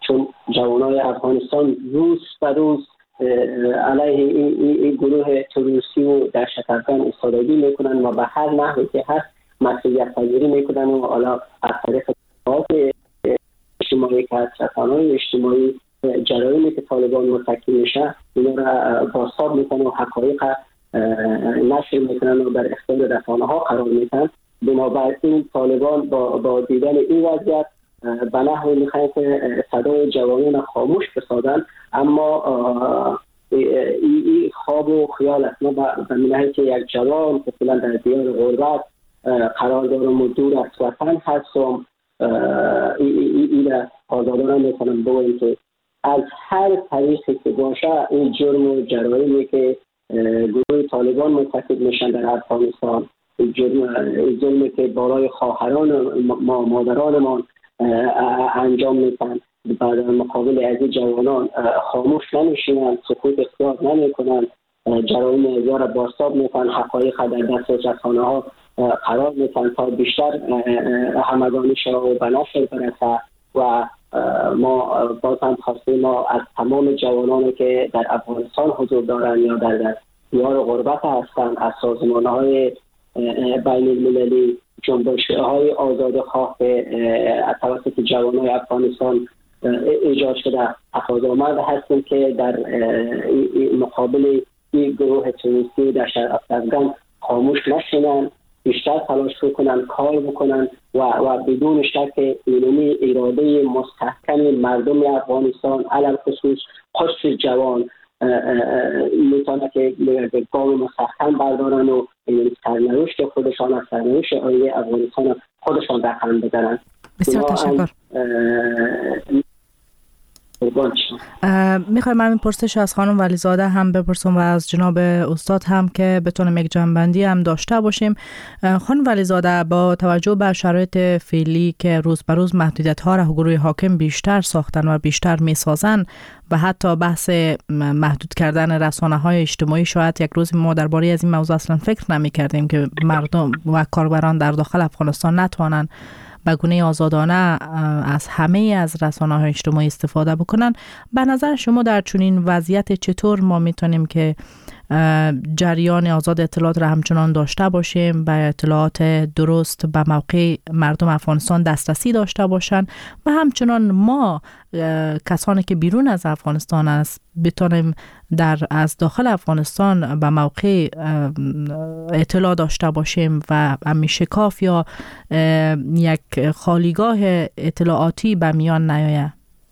F: چون جوانای افغانستان روز به روز علیه این گروه تروریستی و دهشت‌افکن ایستادگی میکنن و به هر نحوی که هست مسئولیت پذیری میکنن و حالا از طریق اطلاعات اجتماعی که از رسانه‌های اجتماعی جرایمی که طالبان مرتکب میشه اینا را بازتاب میکنن و حقایق نشر میکنن و در اختیار رسانه‌ها قرار میدن. بنابراین طالبان با دیدن این وضعیت به نحوی میخواهند که صدای جوانان خاموش بسازند، اما این خواب و خیال است. ما به منحی که یک جوان که فعلا در دیار غربت قرار دارم و دور از وطن هستم، این آزادانه میکنم بگویم که از هر طریقی که باشه این جرم و جرایمی که گروه طالبان مرتکب میشن در افغانستان، این جرمی که بالای خواهران ما مادرانمان انجام میدن، بعد مقابل از این جوانان خاموش نمیشینن، سکوت اختیار نمیکنن، جرایم ازیا را بازتاب میکنن، حقایق در دست رسانه‌ها قرار میدن تا بیشتر همگانی شود و به نشر برسه. و ما باز هم خواستیم ما از تمام جوانانی که در افغانستان حضور دارن یا در دیار غربت هستن، از سازمان‌های بین المللی، جنبش‌های آزادخواه از توسط جوانای افغانستان ایجاد شده تقاضامند هستیم که در مقابل این گروه تروریستی در شرق افغان خاموش نشینن، بیشتر تلاش بکنن، کار بکنن و بدون شک اینمی اراده مستحکم مردم افغانستان علل خصوص خصوص جوان میتونه که گام مستحکم بردارن و سرنوشت خودشان از سرنوشت آینده افغانستان خودشان رقم بزنن.
A: بسیار تشکر. میخوایم همین پرسش از خانم ولیزاده هم بپرسم و از جناب استاد هم که بتونیم یک جنبندی هم داشته باشیم. خانم ولیزاده، با توجه به شرایط فعلی که روز به روز محدودیت ها را گروه حاکم بیشتر ساختن و بیشتر میسازن و حتی بحث محدود کردن رسانه های اجتماعی، شاید یک روز ما درباره از این موضوع اصلا فکر نمی کردیم که مردم و کاربران در داخل افغانستان نتوانند به گونه آزادانه از همه از رسانه‌های اجتماعی استفاده بکنن. به نظر شما در چنین وضعیت چطور ما میتونیم که جریان آزاد اطلاعات را همچنان داشته باشیم، به اطلاعات درست به موقع مردم افغانستان دسترسی داشته باشند و همچنان ما کسانی که بیرون از افغانستان است بتونیم از داخل افغانستان به موقع اطلاع داشته باشیم و شکاف یا یک خالیگاه اطلاعاتی به میان نیاید؟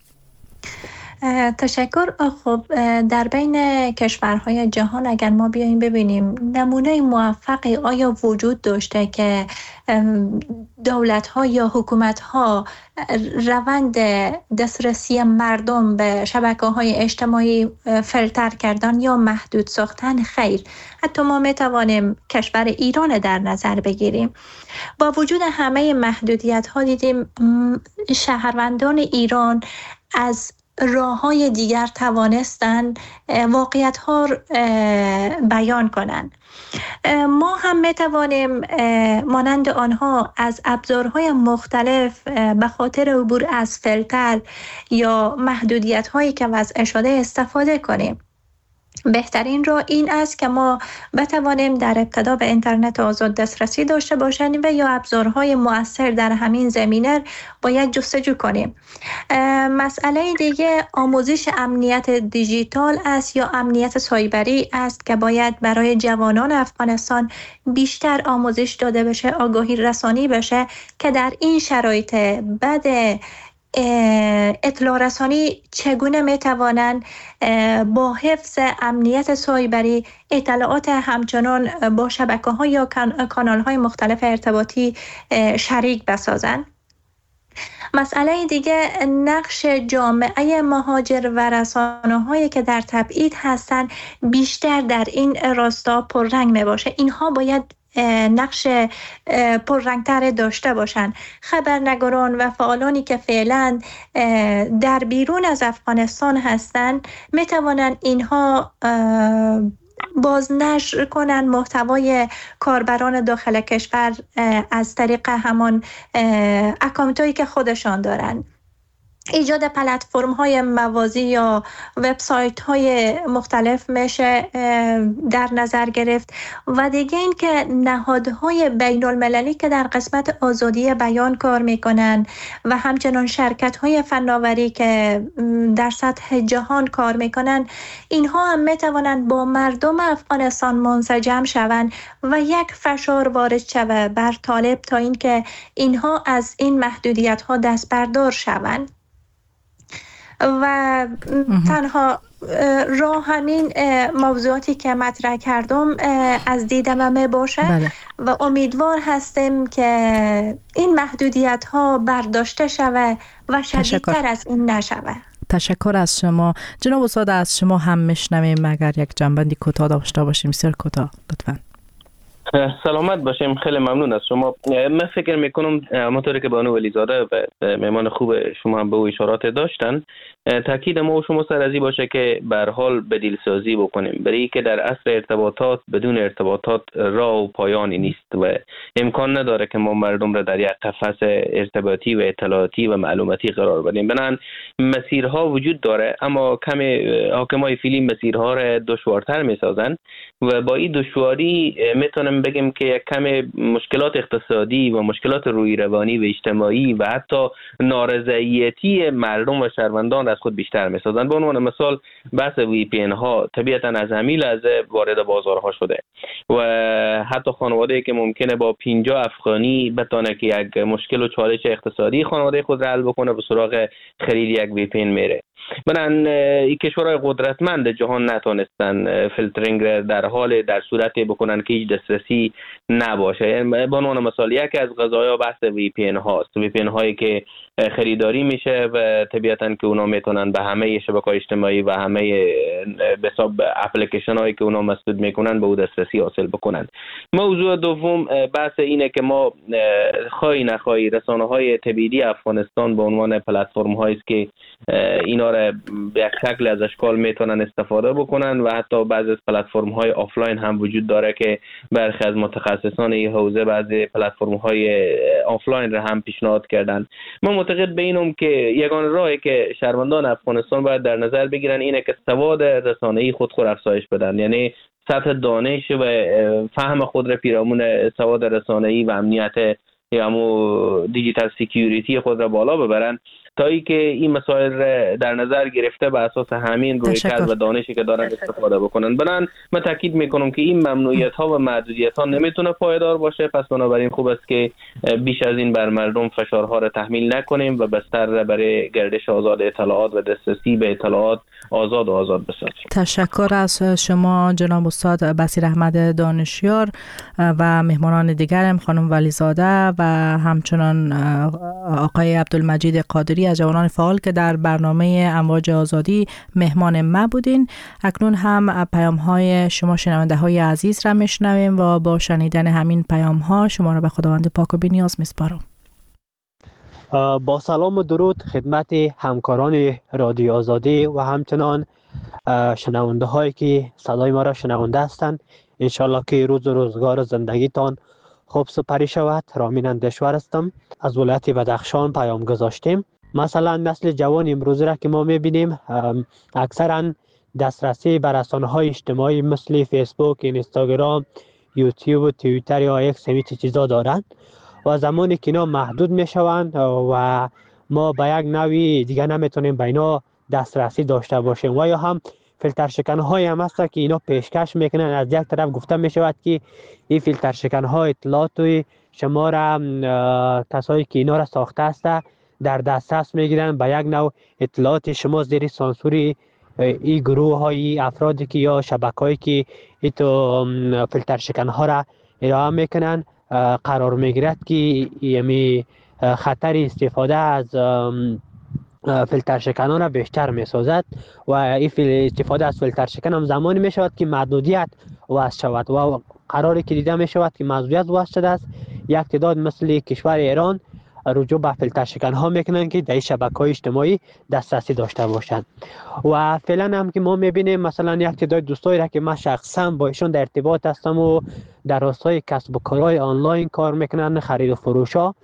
D: تشکر. خب در بین کشورهای جهان اگر ما بیاییم ببینیم نمونه موفقی آیا وجود داشته که دولت‌ها یا حکومت‌ها روند دسترسی مردم به شبکه‌های اجتماعی فیلتر کردن یا محدود ساختن؟ خیر. حتی ما می‌توانیم کشور ایران در نظر بگیریم. با وجود همه محدودیت‌ها دیدیم شهروندان ایران از راه‌های دیگر توانستند واقعیت‌ها بیان کنند. ما هم می‌توانیم مانند آنها از ابزارهای مختلف به خاطر عبور از فیلتر یا محدودیت‌هایی که وضع شده استفاده کنیم. بهترین راه این است که ما بتوانیم در ابتدا به اینترنت آزاد دسترسی داشته باشیم و یا ابزارهای مؤثر در همین زمینه باید جستجو کنیم. مسئله دیگه آموزش امنیت دیجیتال است یا امنیت سایبری است که باید برای جوانان افغانستان بیشتر آموزش داده بشه، آگاهی رسانی بشه که در این شرایط بد اطلاع رسانی چگونه میتوانند با حفظ امنیت سایبری اطلاعات همچنان با شبکه‌ها یا کانال‌های مختلف ارتباطی شریک بسازند. مسئله دیگه نقش جامعه مهاجر و رسانه‌هایی که در تبعید هستند بیشتر در این راستا پررنگ میباشه. اینها باید نقش پررنگتر داشته باشند. خبرنگاران و فعالانی که فعلا در بیرون از افغانستان هستند میتوانند اینها بازنشر کنند محتوای کاربران داخل کشور از طریق همان اکانتایی که خودشان دارند. ایجاد پلتفرم های موازی یا وبسایت های مختلف میشه در نظر گرفت و دیگه این که نهادهای بین المللی که در قسمت آزادی بیان کار میکنن و همچنان شرکت های فناوری که در سطح جهان کار میکنن، اینها هم میتوانند با مردم افغانستان منسجم شوند و یک فشار وارد شود بر طالب تا اینکه اینها از این محدودیت ها دست بردار شوند. و تنها راه همین موضوعاتی که مطرح کردم از دیدم می باشه. بله. و امیدوار هستیم که این محدودیت ها برداشته شود و شدیدتر از این نشود.
A: تشکر از شما جناب استاد. از شما هم میشنویم، اگر یک جنبندی کوتاه داشته باشیم. بسیار کوتاه لطفاً.
E: سلامت باشیم. خیلی ممنون از شما. من فکر میکنم همونطوری که بانو ولیزاده و مهمان خوب شما هم به او اشارات داشتن، تاکید ما و شما سر ازی باشه که به هر حال بدیلسازی بکنیم، برای که در عصر ارتباطات بدون ارتباطات راه و پایانی نیست و امکان نداره که ما مردم را در یک قفس ارتباطی و اطلاعاتی و معلوماتی قرار بدیم. بنابراین مسیرها وجود داره، اما کم حاکمای فعلی مسیرها را دشوارتر میسازن و با این دشواری میتونم بگم که یک کم مشکلات اقتصادی و مشکلات روی روانی و اجتماعی و حتی نارضایتی مردم و شهروندان از خود بیشتر میسازن. به عنوان مثال بحث وی پی ان ها طبیعتا از همین لحظه وارد بازارها شده و حتی خانواده‌ای که ممکنه با 50 افغانی بتونه که یک مشکل و چالش اقتصادی خانواده خود را حل بکنه به سراغ خرید یک وی پی ان میره. بنابراین این کشورهای قدرتمند جهان نتونستن فیلترینگ در صورتی بکنن که هیچ دسترسی نباشه. به عنوان مثال یکی از قضایا بحث وی پی ان هاست. وی پی ان هایی که خریداری میشه و طبیعتا که اونا میتونن به همه شبکه‌های اجتماعی و همه به حساب اپلیکیشن هایی که اونا مسدود میکنن به او دسترسی حاصل بکنن. موضوع دوم بحث اینه که ما خواهی نخواهی رسانه های تبعیدی افغانستان به عنوان پلتفرم هایی است که اینا را به یک شکل از اشکال میتونن استفاده بکنن و حتی بعضی از پلتفرم های آفلاین هم وجود داره که برخی از متخصصان این حوزه بعضی پلتفرم های آفلاین را هم پیشنهاد کردن. ما معتقد به اینم که یگانه راهی که شهروندان افغانستان باید در نظر بگیرن اینه که سواد رسانه‌ای خود افزایش بدن، یعنی سطح دانش و فهم خود را پیرامون سواد رسانه‌ای و امنیت یا همون دیجیتال سکیوریتی خود را بالا ببرن تا ای که این مسائل را در نظر گرفته به اساس همین رویکرد و دانشی که دارن استفاده بکنن. بنابراین من تاکید میکنم که این ممنوعیت ها و محدودیت ها نمیتونه پایدار باشه، پس بنابراین خوب است که بیش از این بر مردم فشارها را تحمیل نکنیم و بستر را برای گردش آزاد اطلاعات و دسترسی به اطلاعات آزاد بسازیم.
A: تشکر از شما جناب استاد بصیر احمد دانشیار و مهمانان دیگرم، خانم ولیزاده و همچنان آقای عبدالمجید قادری از جوانان فعال که در برنامه امواج آزادی مهمان ما بودین. اکنون هم پیام های شما شنونده های عزیز را میشنویم و با شنیدن همین پیام ها شما را به خداوند پاک و بی‌نیاز میسپارم.
K: با سلام و درود خدمت همکاران رادیو آزادی و همچنان شنونده هایی که صدای ما را شنونده هستند. انشالله که روز و روزگار زندگیتان خوب سپری شود. رامین اندشور هستم، از ولایت بدخشان پیام گذاشتیم. مثلا نسل جوان امروز را که ما میبینیم اکثرا دسترسی به رسانه‌های اجتماعی مثل فیسبوک، اینستاگرام، یوتیوب و توییتر یا ایکس همیت چیزا دارند و زمانی که اینا محدود میشوند و ما به یک نوعی دیگه نمیتونیم به اینا دسترسی داشته باشیم و یا هم فیلتر شکن های هم هست که اینا پیشکش میکنن. از یک طرف گفته میشود که این فیلتر شکن ها اطلاعات شما را کسایی که اینا را ساخته است در دسترس میگیرن، به یک نوع اطلاعات شما زیر سانسوری این گروه های افرادی که یا شبکه هایی که ایتو فیلتر شکن ها را ارائه میکنن قرار میگیرد که یعنی خطر استفاده از فیلتر شکنان را بیشتر میسازد و این استفاده از فیلتر شکن هم زمانی میشود که محدودیت وضع شود و قراری که دیده میشود که محدودیت وضع شده است. یک تعداد مثل کشور ایران رجوع به فیلتر شکن ها میکنن که در شبکه‌های اجتماعی دسترسی داشته باشند و فعلا هم که ما میبینیم مثلا یک تعداد دوستایی را که من شخصا با ایشون در ارتباط هستم و در راستای کسب و کارهای آنلاین کار میکنن، خرید و فروش ها،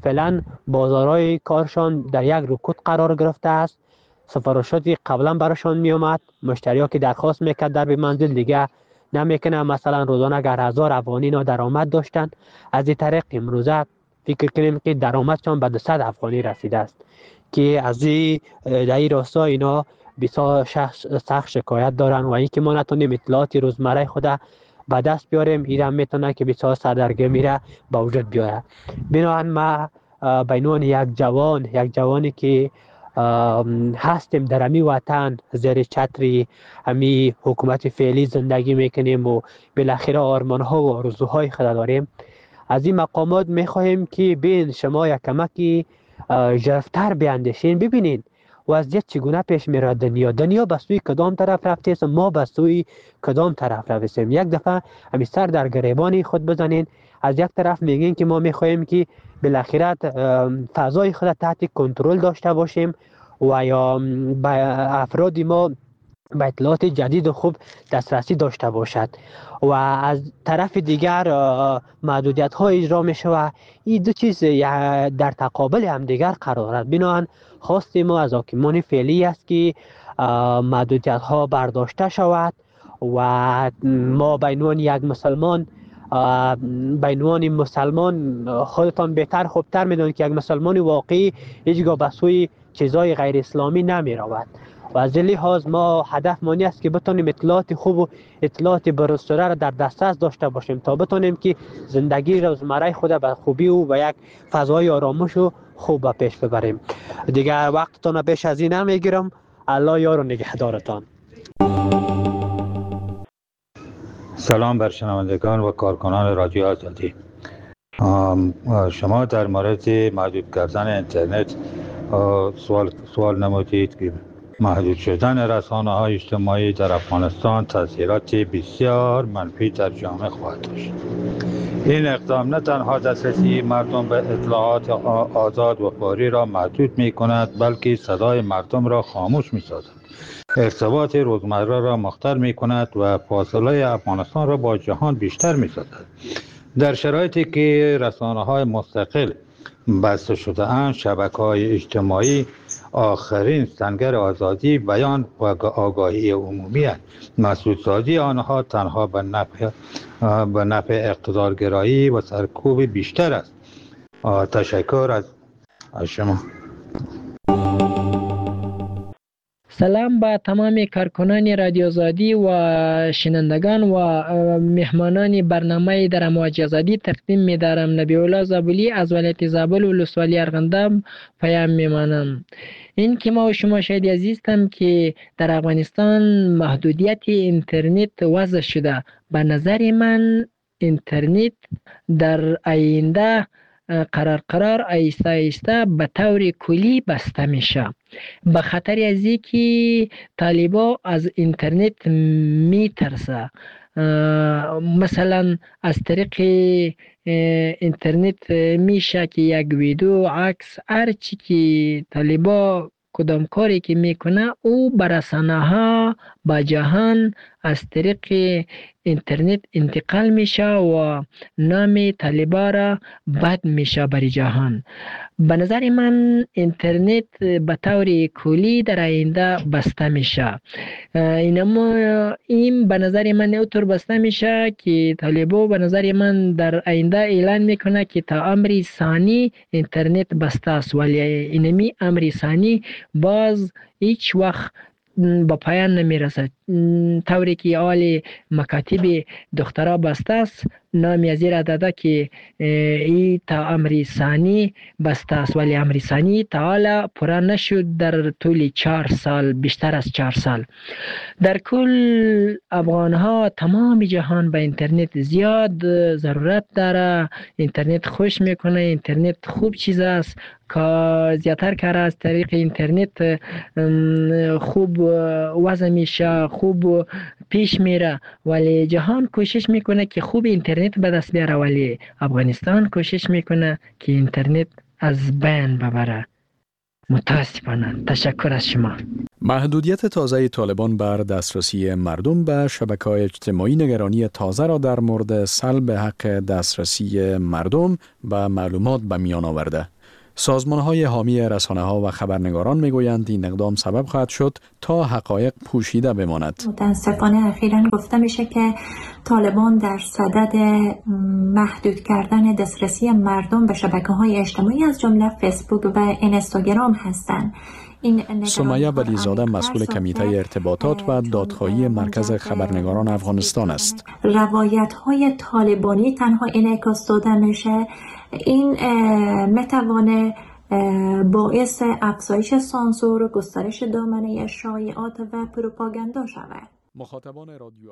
K: فعلا بازارهای کارشان در یک رکود قرار گرفته است. سفارشاتی قبلا براشان می اومد، مشتری‌ها که درخواست میکرد در به منزل دیگه نمیکنه. مثلا روزانه اگر 1000 افغانی اینا درآمد داشتن، از این طریق امروزه فکر کنیم که درآمدشان به 200 افغانی رسیده است که از این در این راستا اینا بسیار سخت شکایت دارن و اینکه ما نتونیم اطلاعات روزمره خود به دست بیاریم، این هم میتونه که بسیار سردرگمی را به وجود بیاره. بنابراین ما به عنوان یک جوانی که هستیم در امی وطن زیر چتری امی حکومت فعلی زندگی میکنیم و بالاخره آرمان‌ها و آرزوهای خود داریم، از این مقامات میخواهیم که بین شما یک کمکی ژرفتر بیاندیشین، ببینین وضعیت چگونه پیش میره. دنیا به سوی کدام طرف رفته است، ما به سوی کدام طرف رفتیم. یک دفعه همی سر در گریبان خود بزنین. از یک طرف میگین که ما میخواهیم که بالاخره فضای خود تحت کنترل داشته باشیم و یا افراد ما به اطلاعات جدید و خوب دسترسی داشته باشد و از طرف دیگر محدودیت ها اجرا می شود. این دو چیز در تقابل هم دیگر قرار دارد. بنابراین خواست ما از حاکمان فعلی است که محدودیت ها برداشته شود و ما به عنوان یک مسلمان خودتان بهتر خوبتر میدونید که یک مسلمان واقعی هیچگاه به سوی چیزای غیر اسلامی نمی رود و از این لحاظ ما هدف مانی است که بتونیم اطلاعات خوب و اطلاعات برسوره را در دسترس داشته باشیم تا بتونیم که زندگی روزمره خود به خوبی و یک فضای آرامش و خوب به پیش ببریم. دیگر وقتتان بیش از این نمیگیرم. الله یار و نگهدارتان.
L: سلام بر شنوندگان و کارکنان رادیو آزادی. شما در مورد محدود کردن اینترنت سوال نمودید که محدود شدن رسانه‌های اجتماعی در افغانستان تاثیرات بسیار منفی در جامعه خواهد داشت. این اقدام نه تنها دسترسی مردم به اطلاعات آزاد و فوری را محدود می کند، بلکه صدای مردم را خاموش می سازد. ارتباط روزمره را مختل می کند و فاصله افغانستان را با جهان بیشتر می سازد. در شرایطی که رسانه‌های مستقل بسته شده اند، شبکه‌های اجتماعی آخرین سنگر آزادی، بیان و آگاهی عمومی است. مسئول‌سازی آنها تنها به نفع اقتدارگرایی و سرکوب بیشتر است. تشکر از شما.
M: سلام به تمام کارکنان رادیو آزادی و شنوندگان و مهمانان برنامه در امواج آزادی. تقدیم می‌دارم نبی الله زابلی از ولایت زابل و ولسوالی ارغنداب پیام می‌مانم. این که ما و شما شاید عزیزم که در افغانستان محدودیت اینترنت وضع شده. به نظر من اینترنت در آینده قرار آیسته به طور کلی بسته میشه، به خاطر از اینکه طالبا از اینترنت میترسه. مثلا از طریق اینترنت میشه که یک ویدیو، عکس، هر چی که طالبا کدام کاری که میکنه او به رسانه ها با جهان از طریق اینترنت انتقال میشه و نام طالبا را بد میشه بر جهان. به نظر من اینترنت به طور کلی در آینده بسته میشه. این به نظر من اوطور بسته میشه که طالبا به نظر من در آینده اعلان میکنه که تا امر ثانی اینترنت بسته است، ولی اینمی امر ثانی باز هیچ وقت با پایان نمیرسد. طوری که آل مکاتب دخترها بسته است، نامی از این را داده که ای تا امر ثانی بسته است، ولی امر ثانی تا حالا پورا نشد در طول 4 سال، بیشتر از 4 سال. در کل افغان ها تمام جهان به اینترنت زیاد ضرورت داره. اینترنت خوش میکنه، اینترنت خوب چیز است که زیادتر کار از طریق اینترنت خوب وضع میشه، خوب پیش میره، ولی جهان کوشش میکنه که خوب اینترنت به دست بیاره، ولی افغانستان کوشش میکنه که اینترنت از بین ببره. متاسفانه. تشکر از شما.
N: محدودیت تازه طالبان بر دسترسی مردم به شبکه‌های اجتماعی نگرانی تازه را در مورد سلب حق دسترسی مردم به معلومات به میان آورده. سازمان‌های حامی رسانه‌ها و خبرنگاران می‌گویند این اقدام سبب خواهد شد تا حقایق پوشیده بماند.
D: متاسفانه اخیراً گفته میشه که طالبان در صدد محدود کردن دسترسی مردم به شبکه‌های اجتماعی از جمله فیسبوک و اینستاگرام هستند.
N: سمیه ولیزاده مسئول کمیته ارتباطات و دادخواهی مرکز خبرنگاران افغانستان است.
D: روایت‌های طالبانی تنها انعکاس داده میشه، این میتوانه باعث افزایش سانسور و گسترش دامنه شایعات و پروپاگاندا شود.
N: مخاطبان رادیو